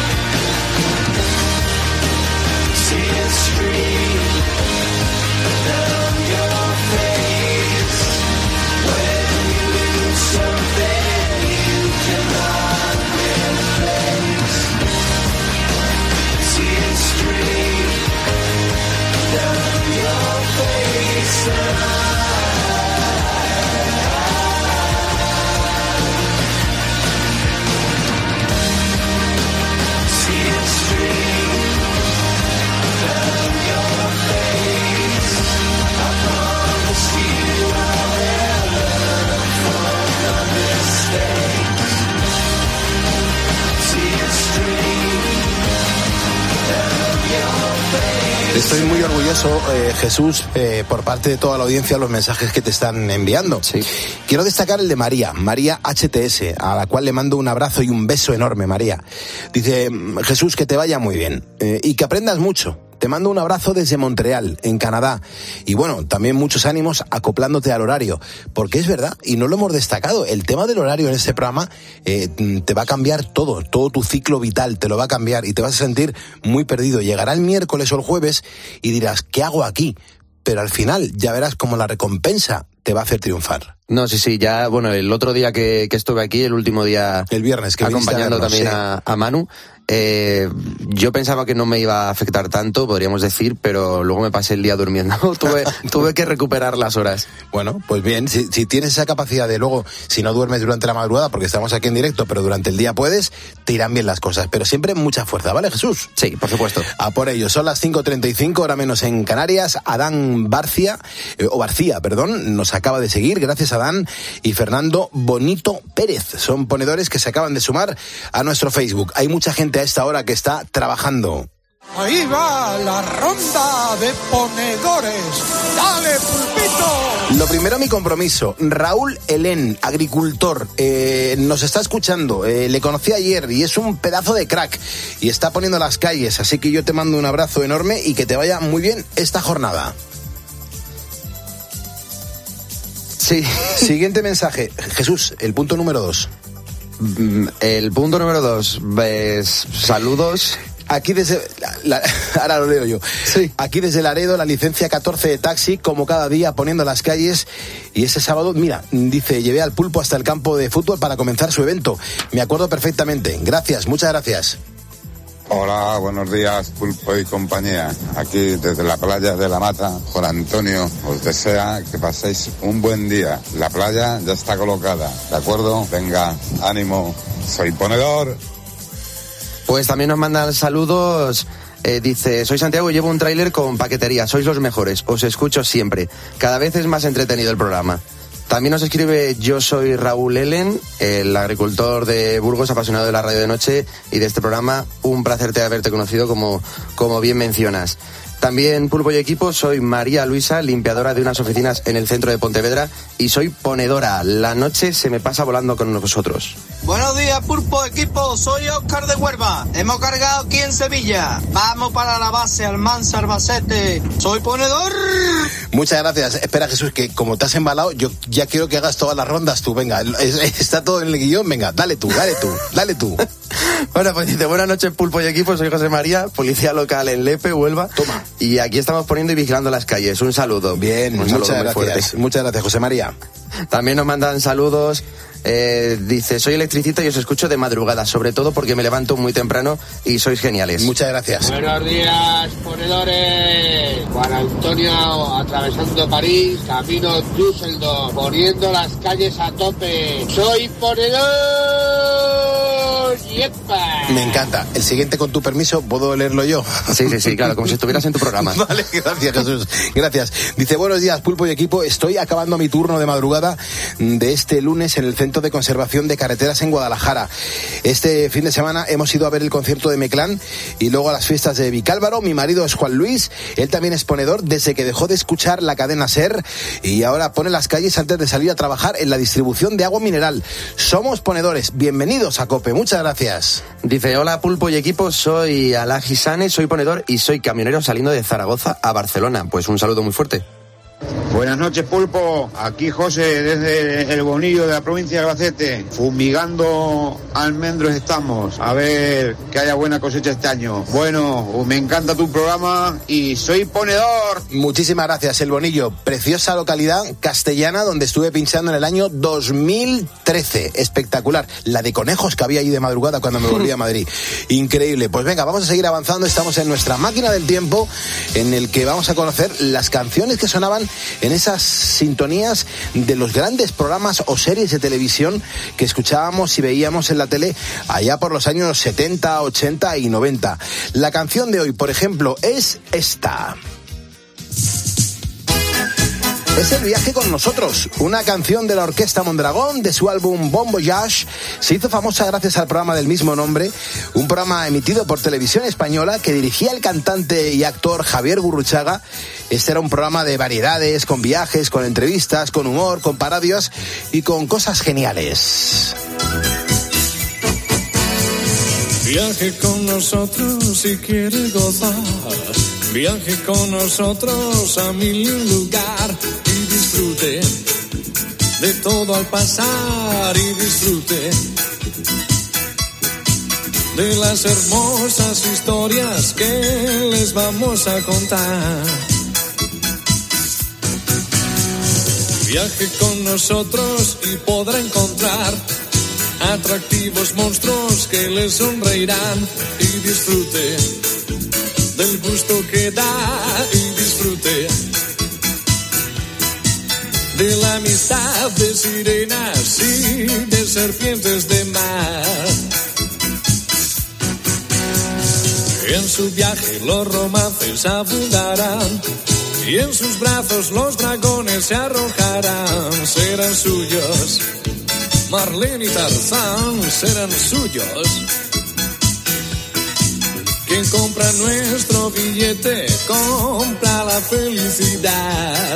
Estoy muy orgulloso, eh, Jesús, eh, por parte de toda la audiencia, los mensajes que te están enviando. Sí. Quiero destacar el de María, María H T S, a la cual le mando un abrazo y un beso enorme, María. Dice, Jesús, que te vaya muy bien eh, y que aprendas mucho. Te mando un abrazo desde Montreal, en Canadá. Y bueno, también muchos ánimos acoplándote al horario. Porque es verdad, y no lo hemos destacado, el tema del horario en este programa eh, te va a cambiar todo, todo tu ciclo vital te lo va a cambiar y te vas a sentir muy perdido. Llegará el miércoles o el jueves y dirás, ¿qué hago aquí? Pero al final ya verás cómo la recompensa te va a hacer triunfar. No, sí, sí, ya, bueno, el otro día que, que estuve aquí, el último día... El viernes, que acompañando vernos, también sí. a, a Manu, eh, yo pensaba que no me iba a afectar tanto, podríamos decir, pero luego me pasé el día durmiendo. tuve, tuve que recuperar las horas. Bueno, pues bien, si, si tienes esa capacidad de luego, si no duermes durante la madrugada, porque estamos aquí en directo, pero durante el día puedes, te irán bien las cosas. Pero siempre mucha fuerza, ¿vale, Jesús? Sí, por supuesto. A por ello, son las cinco treinta y cinco, hora menos en Canarias. Adán Barcia, eh, o Barcía, perdón, nos acaba de seguir, gracias Adán, y Fernando Bonito Pérez. Son ponedores que se acaban de sumar a nuestro Facebook. Hay mucha gente a esta hora que está trabajando. Ahí va la ronda de ponedores. ¡Dale, pulpito! Lo primero, mi compromiso. Raúl Elén, agricultor, eh, nos está escuchando. Eh, le conocí ayer y es un pedazo de crack. Y está poniendo las calles. Así que yo te mando un abrazo enorme y que te vaya muy bien esta jornada. Sí. Siguiente mensaje. Jesús, el punto número dos. El punto número dos, es, saludos. Aquí desde... La, la, ahora lo leo yo. Sí. Aquí desde Laredo, la licencia catorce de taxi, como cada día, poniendo las calles. Y ese sábado, mira, dice, llevé al Pulpo hasta el campo de fútbol para comenzar su evento. Me acuerdo perfectamente. Gracias, muchas gracias. Hola, buenos días, Pulpo y compañía. Aquí desde la playa de La Mata, Juan Antonio os desea que paséis un buen día. La playa ya está colocada, ¿de acuerdo? Venga, ánimo, soy ponedor. Pues también nos mandan saludos. Eh, dice, soy Santiago y llevo un tráiler con paquetería. Sois los mejores, os escucho siempre. Cada vez es más entretenido el programa. También nos escribe, yo soy Raúl Ellen, el agricultor de Burgos, apasionado de la radio de noche y de este programa. Un placer de haberte conocido, como, como bien mencionas. También, Pulpo y equipo, soy María Luisa, limpiadora de unas oficinas en el centro de Pontevedra y soy ponedora. La noche se me pasa volando con nosotros. Buenos días, Pulpo equipo, soy Óscar de Huelva. Hemos cargado aquí en Sevilla. Vamos para la base, Almansa, Albacete. Soy ponedor. Muchas gracias. Espera, Jesús, que como te has embalado, yo ya quiero que hagas todas las rondas tú. Venga, está todo en el guión. Venga, dale tú, dale tú, dale tú. Bueno, pues dice, buenas noches, Pulpo y equipo, soy José María, policía local en Lepe, Huelva. Toma. Y aquí estamos poniendo y vigilando las calles. Un saludo. Bien, un muchas saludo muy gracias. fuerte. Muchas gracias, José María. También nos mandan saludos. Eh, dice, soy electricista y os escucho de madrugada, sobre todo porque me levanto muy temprano y sois geniales. Muchas gracias. Buenos días, ponedores. Juan Antonio, atravesando París, camino Düsseldorf, poniendo las calles a tope. Soy ponedor. ¡Yepa! Me encanta. El siguiente, con tu permiso, ¿puedo leerlo yo? Sí, sí, sí, claro, como si estuvieras en tu programa. Vale, gracias, Jesús. Gracias. Dice, buenos días, Pulpo y equipo. Estoy acabando mi turno de madrugada de este lunes en el Centro de Conservación de Carreteras en Guadalajara. Este fin de semana hemos ido a ver el concierto de Meclán y luego a las fiestas de Vicálvaro. Mi marido es Juan Luis. Él también es ponedor desde que dejó de escuchar la cadena SER y ahora pone las calles antes de salir a trabajar en la distribución de agua mineral. Somos ponedores. Bienvenidos a COPE. Muchas gracias. Dice, hola Pulpo y equipo, soy Alaji Sane, soy ponedor y soy camionero saliendo de Zaragoza a Barcelona. Pues un saludo muy fuerte. Buenas noches, Pulpo. Aquí José, desde el Bonillo de la provincia de Albacete. Fumigando almendros estamos. A ver que haya buena cosecha este año. Bueno, me encanta tu programa y soy ponedor. Muchísimas gracias, El Bonillo. Preciosa localidad castellana donde estuve pinchando en el año dos mil trece. Espectacular. La de conejos que había ahí de madrugada cuando me volví a Madrid. Increíble. Pues venga, vamos a seguir avanzando. Estamos en nuestra máquina del tiempo en el que vamos a conocer las canciones que sonaban en esas sintonías de los grandes programas o series de televisión que escuchábamos y veíamos en la tele allá por los años setenta, ochenta y noventa. La canción de hoy, por ejemplo, es esta. Es El viaje con nosotros, una canción de la Orquesta Mondragón de su álbum Bon Voyage. Se hizo famosa gracias al programa del mismo nombre, un programa emitido por Televisión Española que dirigía el cantante y actor Javier Gurruchaga. Este era un programa de variedades, con viajes, con entrevistas, con humor, con parodias y con cosas geniales. Viaje con nosotros si quiere gozar. Viaje con nosotros a mil lugar y disfrute de todo al pasar y disfrute de las hermosas historias que les vamos a contar. Viaje con nosotros y podrá encontrar atractivos monstruos que les sonreirán y disfrute del gusto que da y disfrute de la amistad de sirenas y de serpientes de mar. En su viaje los romances abundarán y en sus brazos los dragones se arrojarán. Serán suyos, Marlene y Tarzán serán suyos. Quien compra nuestro billete, compra la felicidad.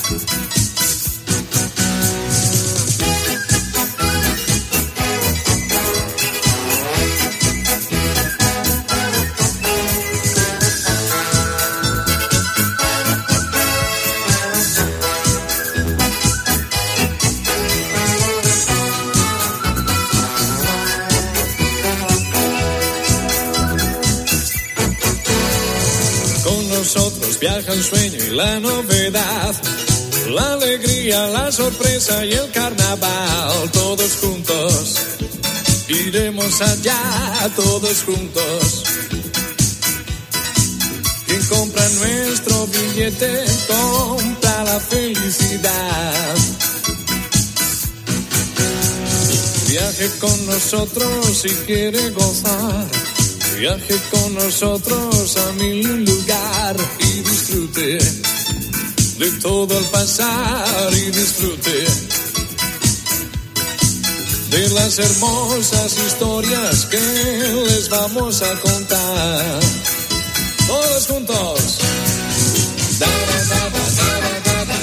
Nosotros viaja el sueño y la novedad, la alegría, la sorpresa y el carnaval. Todos juntos iremos allá, todos juntos. Quien compra nuestro billete compra la felicidad. Viaje con nosotros si quiere gozar. Viaje con nosotros a mil lugar y disfrute de todo al pasar y disfrute de las hermosas historias que les vamos a contar. Todos juntos. Da, da, da, da, da, da, da, da,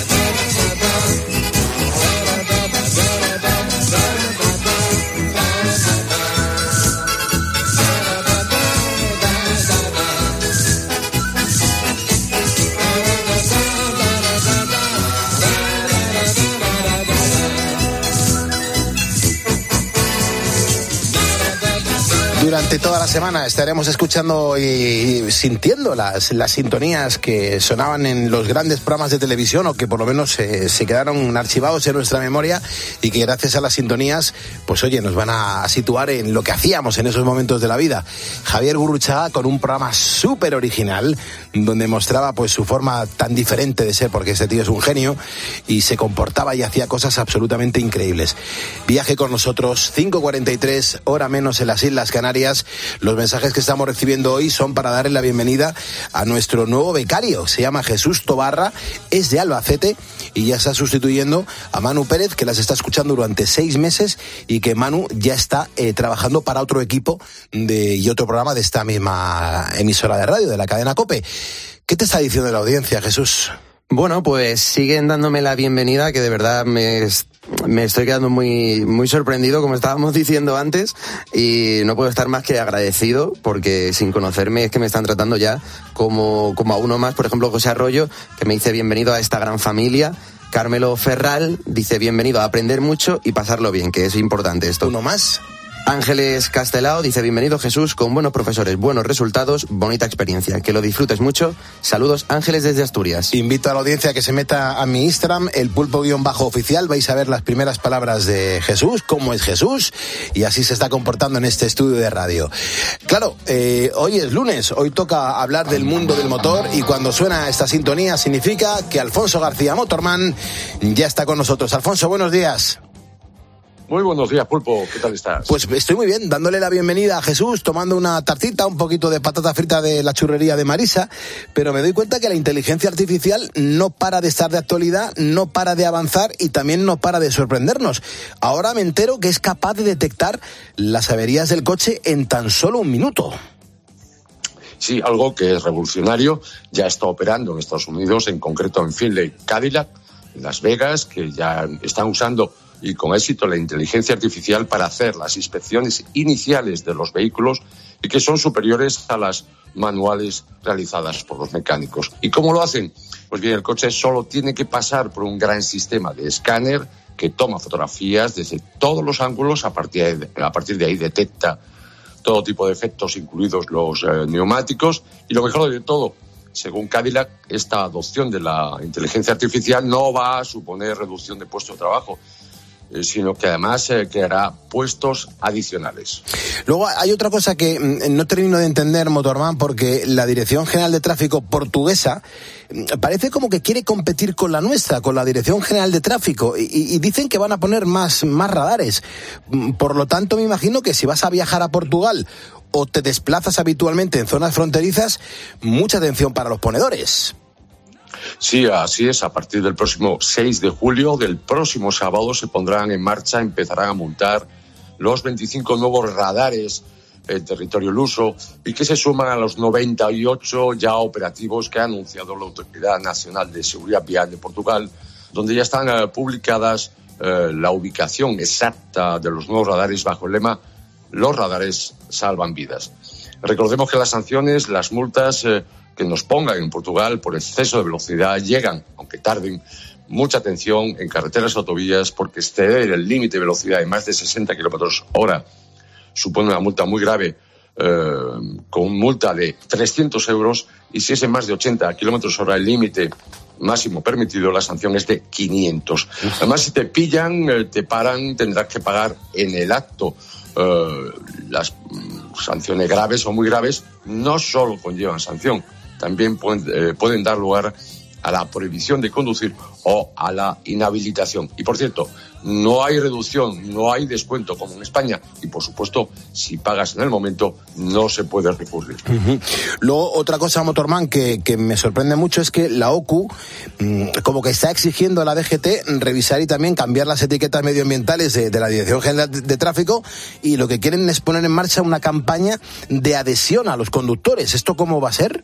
Durante toda la semana estaremos escuchando y sintiendo las, las sintonías que sonaban en los grandes programas de televisión o que por lo menos eh, se quedaron archivados en nuestra memoria y que gracias a las sintonías, pues oye, nos van a situar en lo que hacíamos en esos momentos de la vida. Javier Gurruchaga con un programa súper original donde mostraba pues su forma tan diferente de ser, porque este tío es un genio y se comportaba y hacía cosas absolutamente increíbles. Viaje con nosotros, cinco cuarenta y tres, hora menos en las Islas Canarias. Los mensajes que estamos recibiendo hoy son para darle la bienvenida a nuestro nuevo becario. Se llama Jesús Tobarra, es de Albacete y ya está sustituyendo a Manu Pérez, que las está escuchando durante seis meses y que Manu ya está eh, trabajando para otro equipo de, y otro programa de esta misma emisora de radio, de la cadena COPE. ¿Qué te está diciendo la audiencia, Jesús? Bueno, pues siguen dándome la bienvenida, que de verdad me Me estoy quedando muy, muy sorprendido, como estábamos diciendo antes, y no puedo estar más que agradecido, porque sin conocerme es que me están tratando ya como, como a uno más. Por ejemplo, José Arroyo, que me dice bienvenido a esta gran familia. Carmelo Ferral dice bienvenido a aprender mucho y pasarlo bien, que es importante esto. ¿Uno más? Ángeles Castelao dice bienvenido Jesús, con buenos profesores, buenos resultados, bonita experiencia, que lo disfrutes mucho. Saludos, Ángeles desde Asturias. Invito a la audiencia a que se meta a mi Instagram, el pulpo-oficial, vais a ver las primeras palabras de Jesús, cómo es Jesús, y así se está comportando en este estudio de radio. Claro, eh, hoy es lunes, hoy toca hablar del mundo del motor, y cuando suena esta sintonía significa que Alfonso García Motorman ya está con nosotros. Alfonso, buenos días. Muy buenos días, Pulpo. ¿Qué tal estás? Pues estoy muy bien, dándole la bienvenida a Jesús, tomando una tartita, un poquito de patata frita de la churrería de Marisa, pero me doy cuenta que la inteligencia artificial no para de estar de actualidad, no para de avanzar y también no para de sorprendernos. Ahora me entero que es capaz de detectar las averías del coche en tan solo un minuto. Sí, algo que es revolucionario, ya está operando en Estados Unidos, en concreto en Findlay, Cadillac, en Las Vegas, que ya están usando y con éxito la inteligencia artificial para hacer las inspecciones iniciales de los vehículos y que son superiores a las manuales realizadas por los mecánicos. ¿Y cómo lo hacen? Pues bien, el coche solo tiene que pasar por un gran sistema de escáner que toma fotografías desde todos los ángulos, a partir de, a partir de ahí detecta todo tipo de efectos, incluidos los eh, neumáticos, y lo mejor de todo, según Cadillac, esta adopción de la inteligencia artificial no va a suponer reducción de puestos de trabajo, sino que además eh, creará puestos adicionales. Luego hay otra cosa que no termino de entender, Motorman, porque la Dirección General de Tráfico portuguesa parece como que quiere competir con la nuestra, con la Dirección General de Tráfico, y, y dicen que van a poner más, más radares. Por lo tanto, me imagino que si vas a viajar a Portugal o te desplazas habitualmente en zonas fronterizas, mucha atención para los ponedores. Sí, así es. A partir del próximo seis de julio, del próximo sábado, se pondrán en marcha, empezarán a montar los veinticinco nuevos radares en territorio luso y que se suman a los noventa y ocho ya operativos que ha anunciado la Autoridad Nacional de Seguridad Vial de Portugal, donde ya están eh, publicadas eh, la ubicación exacta de los nuevos radares bajo el lema "Los radares salvan vidas". Recordemos que las sanciones, las multas eh, que nos pongan en Portugal por exceso de velocidad llegan, aunque tarden. Mucha atención en carreteras y autovías, porque exceder el límite de velocidad de más de sesenta kilómetros hora supone una multa muy grave, eh, con multa de trescientos euros, y si es en más de ochenta kilómetros hora el límite máximo permitido, la sanción es de quinientos. Además, si te pillan, eh, te paran, tendrás que pagar en el acto. Eh, las mm, sanciones graves o muy graves no solo conllevan sanción, también pueden, eh, pueden dar lugar a la prohibición de conducir o a la inhabilitación. Y por cierto, no hay reducción, no hay descuento como en España, y por supuesto, si pagas en el momento, no se puede recurrir. Uh-huh. Luego, otra cosa, Motorman, que, que me sorprende mucho es que la O C U mmm, como que está exigiendo a la D G T revisar y también cambiar las etiquetas medioambientales de, de la Dirección General de, de Tráfico, y lo que quieren es poner en marcha una campaña de adhesión a los conductores. ¿Esto cómo va a ser?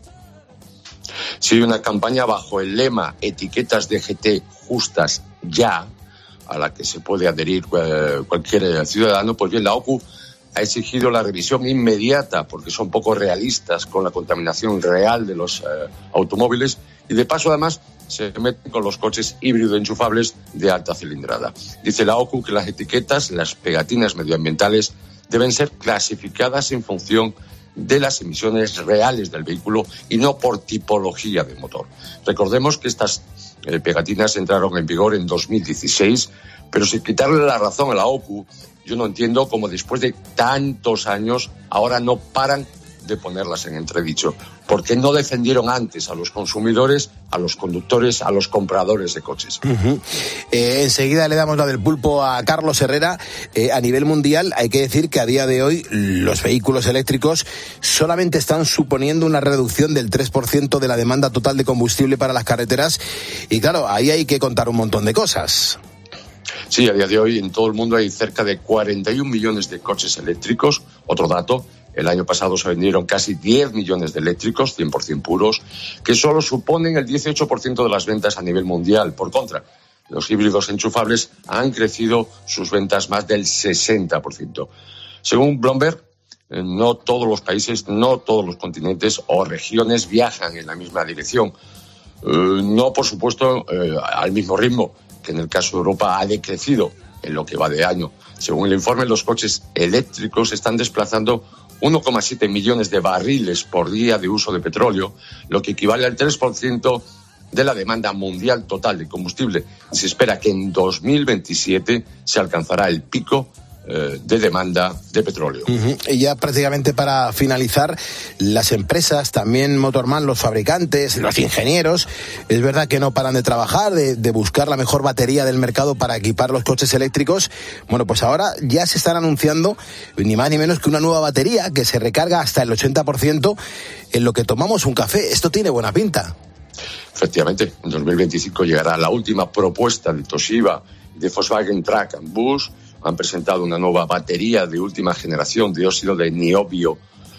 Sí, una campaña bajo el lema Etiquetas D G T justas ya, a la que se puede adherir eh, cualquier ciudadano. Pues bien, la O C U ha exigido la revisión inmediata porque son poco realistas con la contaminación real de los eh, automóviles, y de paso además se meten con los coches híbridos enchufables de alta cilindrada. Dice la O C U que las etiquetas, las pegatinas medioambientales, deben ser clasificadas en función de las emisiones reales del vehículo y no por tipología de motor. Recordemos que estas eh, pegatinas entraron en vigor en dos mil dieciséis, pero sin quitarle la razón a la O C U, yo no entiendo cómo después de tantos años ahora no paran de ponerlas en entredicho. ¿Por qué no defendieron antes a los consumidores, a los conductores, a los compradores de coches? Uh-huh. Eh, enseguida le damos la del pulpo a Carlos Herrera. Eh, a nivel mundial hay que decir que a día de hoy los vehículos eléctricos solamente están suponiendo una reducción del tres por ciento de la demanda total de combustible para las carreteras, y claro, ahí hay que contar un montón de cosas. Sí, a día de hoy en todo el mundo hay cerca de cuarenta y un millones de coches eléctricos. Otro dato: el año pasado se vendieron casi diez millones de eléctricos, cien por ciento puros, que solo suponen el dieciocho por ciento de las ventas a nivel mundial. Por contra, Los híbridos enchufables han crecido sus ventas más del sesenta por ciento. Según Bloomberg, no todos los países, no todos los continentes o regiones viajan en la misma dirección. Eh, no, por supuesto, eh, al mismo ritmo que en el caso de Europa ha decrecido en lo que va de año. Según el informe, los coches eléctricos están desplazando uno coma siete millones de barriles por día de uso de petróleo, lo que equivale al tres por ciento de la demanda mundial total de combustible. Se espera que en dos mil veintisiete se alcanzará el pico eh, de demanda de petróleo. Uh-huh. Y ya prácticamente para finalizar, las empresas, también Motorman, los fabricantes, los ingenieros, es verdad que no paran de trabajar, de, de buscar la mejor batería del mercado para equipar los coches eléctricos. Bueno, pues ahora ya se están anunciando ni más ni menos que una nueva batería que se recarga hasta el ochenta por ciento en lo que tomamos un café. Esto tiene buena pinta. Efectivamente, en dos mil veinticinco llegará la última propuesta de Toshiba y de Volkswagen Truck and Bus. Han presentado una nueva batería de última generación de óxido de niobio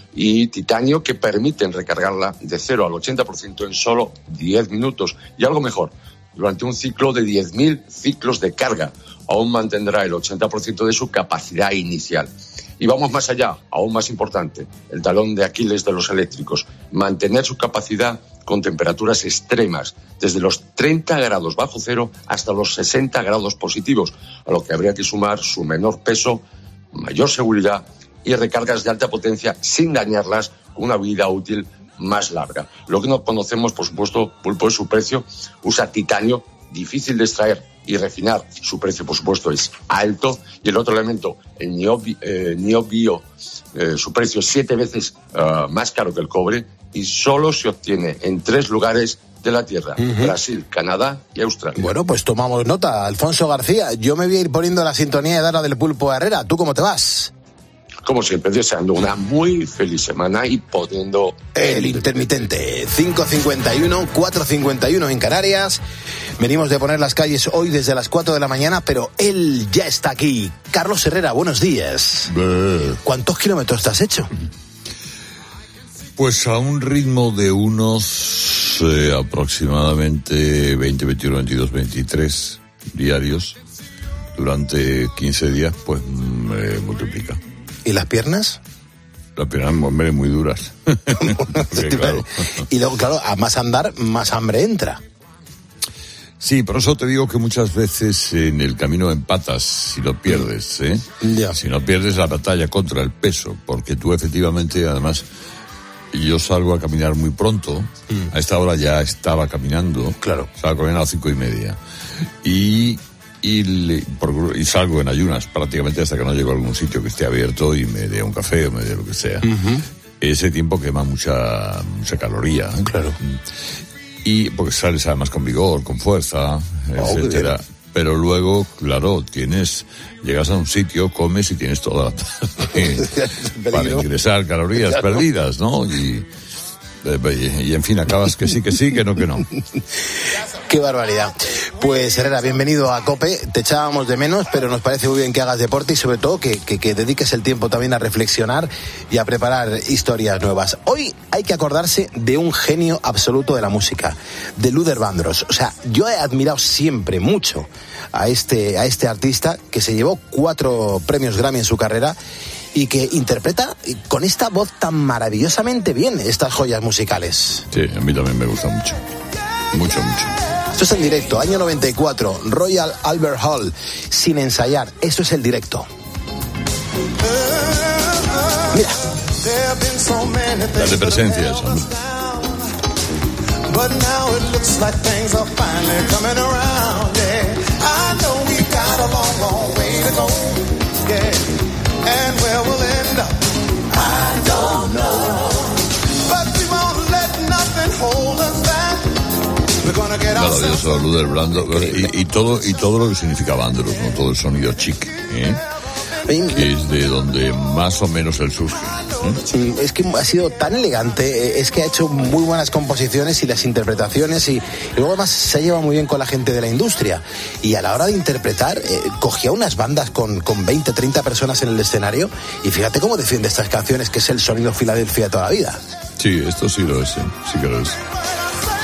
y titanio que permiten recargarla de cero al ochenta por ciento en solo diez minutos. Y algo mejor, durante un ciclo de diez mil ciclos de carga. Aún mantendrá el ochenta por ciento de su capacidad inicial. Y vamos más allá, aún más importante, el talón de Aquiles de los eléctricos, mantener su capacidad con temperaturas extremas, desde los treinta grados bajo cero hasta los sesenta grados positivos, a lo que habría que sumar su menor peso, mayor seguridad y recargas de alta potencia sin dañarlas, con una vida útil más larga. Lo que no conocemos, por supuesto, Pulpo, es su precio. Usa titanio, difícil de extraer y refinar. Su precio, por supuesto, es alto. Y el otro elemento, el niobio, eh, niobio eh, su precio es siete veces uh, más caro que el cobre y solo se obtiene en tres lugares de la Tierra, uh-huh. Brasil, Canadá y Australia. Bueno, pues tomamos nota. Alfonso García, yo me voy a ir poniendo la sintonía de Dara del Pulpo Herrera. ¿Tú cómo te vas? Como siempre, deseando una muy feliz semana y poniendo el intermitente. cinco cincuenta y uno, cuatro cincuenta y uno en Canarias. Venimos de poner las calles hoy desde las cuatro de la mañana, pero él ya está aquí. Carlos Herrera, buenos días. Bleh. ¿Cuántos kilómetros te has hecho? Pues a un ritmo de unos eh, aproximadamente veinte, veintiuno, veintidós, veintitrés diarios durante quince días, pues me multiplica. ¿Y las piernas? Las piernas, hombre, muy duras. Porque, claro. Y luego, claro, a más andar, más hambre entra. Sí, por eso te digo que muchas veces en el camino empatas si lo pierdes, ¿eh? Ya. Si no pierdes la batalla contra el peso, porque tú efectivamente, además, yo salgo a caminar muy pronto, mm. a esta hora ya estaba caminando, claro, estaba caminando a las cinco y media, y... Y, le, por, y salgo en ayunas prácticamente hasta que no llego a algún sitio que esté abierto y me dé un café o me dé lo que sea. Uh-huh. Ese tiempo quema mucha mucha caloría. ¿eh? Claro. Y porque sales además con vigor, con fuerza, oh, etcétera. Pero luego, claro, tienes, llegas a un sitio, comes y tienes toda la tarde para ingresar calorías claro. perdidas, ¿no? Y, y en fin, acabas que sí, que sí, que no, que no. Qué barbaridad. Pues Herrera, bienvenido a COPE. Te echábamos de menos, pero nos parece muy bien que hagas deporte y sobre todo que, que, que dediques el tiempo también a reflexionar y a preparar historias nuevas. Hoy hay que acordarse de un genio absoluto de la música, de Luther Vandross. O sea, yo he admirado siempre mucho a este, a este artista que se llevó cuatro premios Grammy en su carrera y que interpreta con esta voz tan maravillosamente bien estas joyas musicales. Sí, a mí también me gusta mucho. Mucho, mucho. Esto es en directo, año noventa y cuatro, Royal Albert Hall, sin ensayar. Esto es el directo. Mira. Dale presencia eso. But now it looks like things are finally coming around, yeah. I know we've got a long, long way to go, yeah. And where we'll end up, I don't know. But we won't let nothing hold us back. We're gonna get ourselves. Maravilloso, Luther Vandross. Y, y todo, y todo lo que significa Vandross, ¿no? Todo el sonido chic, ¿eh? Que es de donde más o menos él surge. ¿eh? Es que ha sido tan elegante, es que ha hecho muy buenas composiciones y las interpretaciones y, y luego además se lleva muy bien con la gente de la industria y a la hora de interpretar eh, cogía unas bandas con, con veinte, treinta personas en el escenario y fíjate cómo defiende estas canciones que es el sonido Filadelfia de toda la vida. Sí, esto sí lo es, sí, sí que lo es.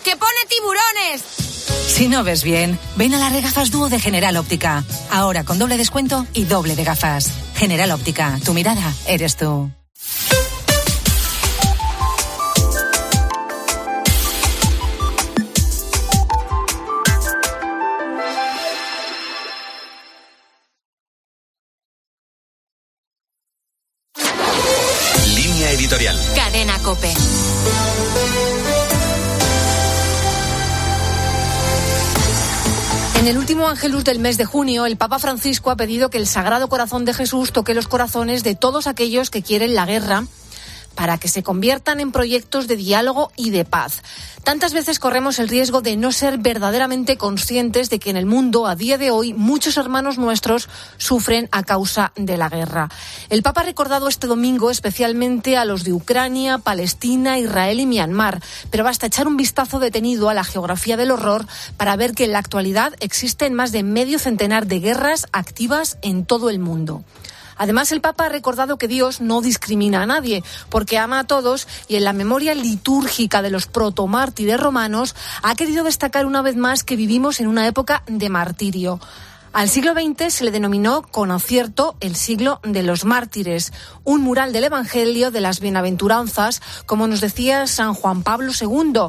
¡Que pone tiburones! Si no ves bien, ven a las regafas Dúo de General Óptica. Ahora con doble descuento y doble de gafas. General Óptica, tu mirada eres tú. Línea editorial. Cadena COPE. En el último Ángelus del mes de junio, el Papa Francisco ha pedido que el Sagrado Corazón de Jesús toque los corazones de todos aquellos que quieren la guerra para que se conviertan en proyectos de diálogo y de paz. Tantas veces corremos el riesgo de no ser verdaderamente conscientes de que en el mundo, a día de hoy, muchos hermanos nuestros sufren a causa de la guerra. El Papa ha recordado este domingo especialmente a los de Ucrania, Palestina, Israel y Myanmar, pero basta echar un vistazo detenido a la geografía del horror para ver que en la actualidad existen más de medio centenar de guerras activas en todo el mundo. Además, el Papa ha recordado que Dios no discrimina a nadie, porque ama a todos, y en la memoria litúrgica de los protomártires romanos ha querido destacar una vez más que vivimos en una época de martirio. Al siglo veinte se le denominó con acierto el siglo de los mártires, un mural del Evangelio de las Bienaventuranzas, como nos decía San Juan Pablo segundo.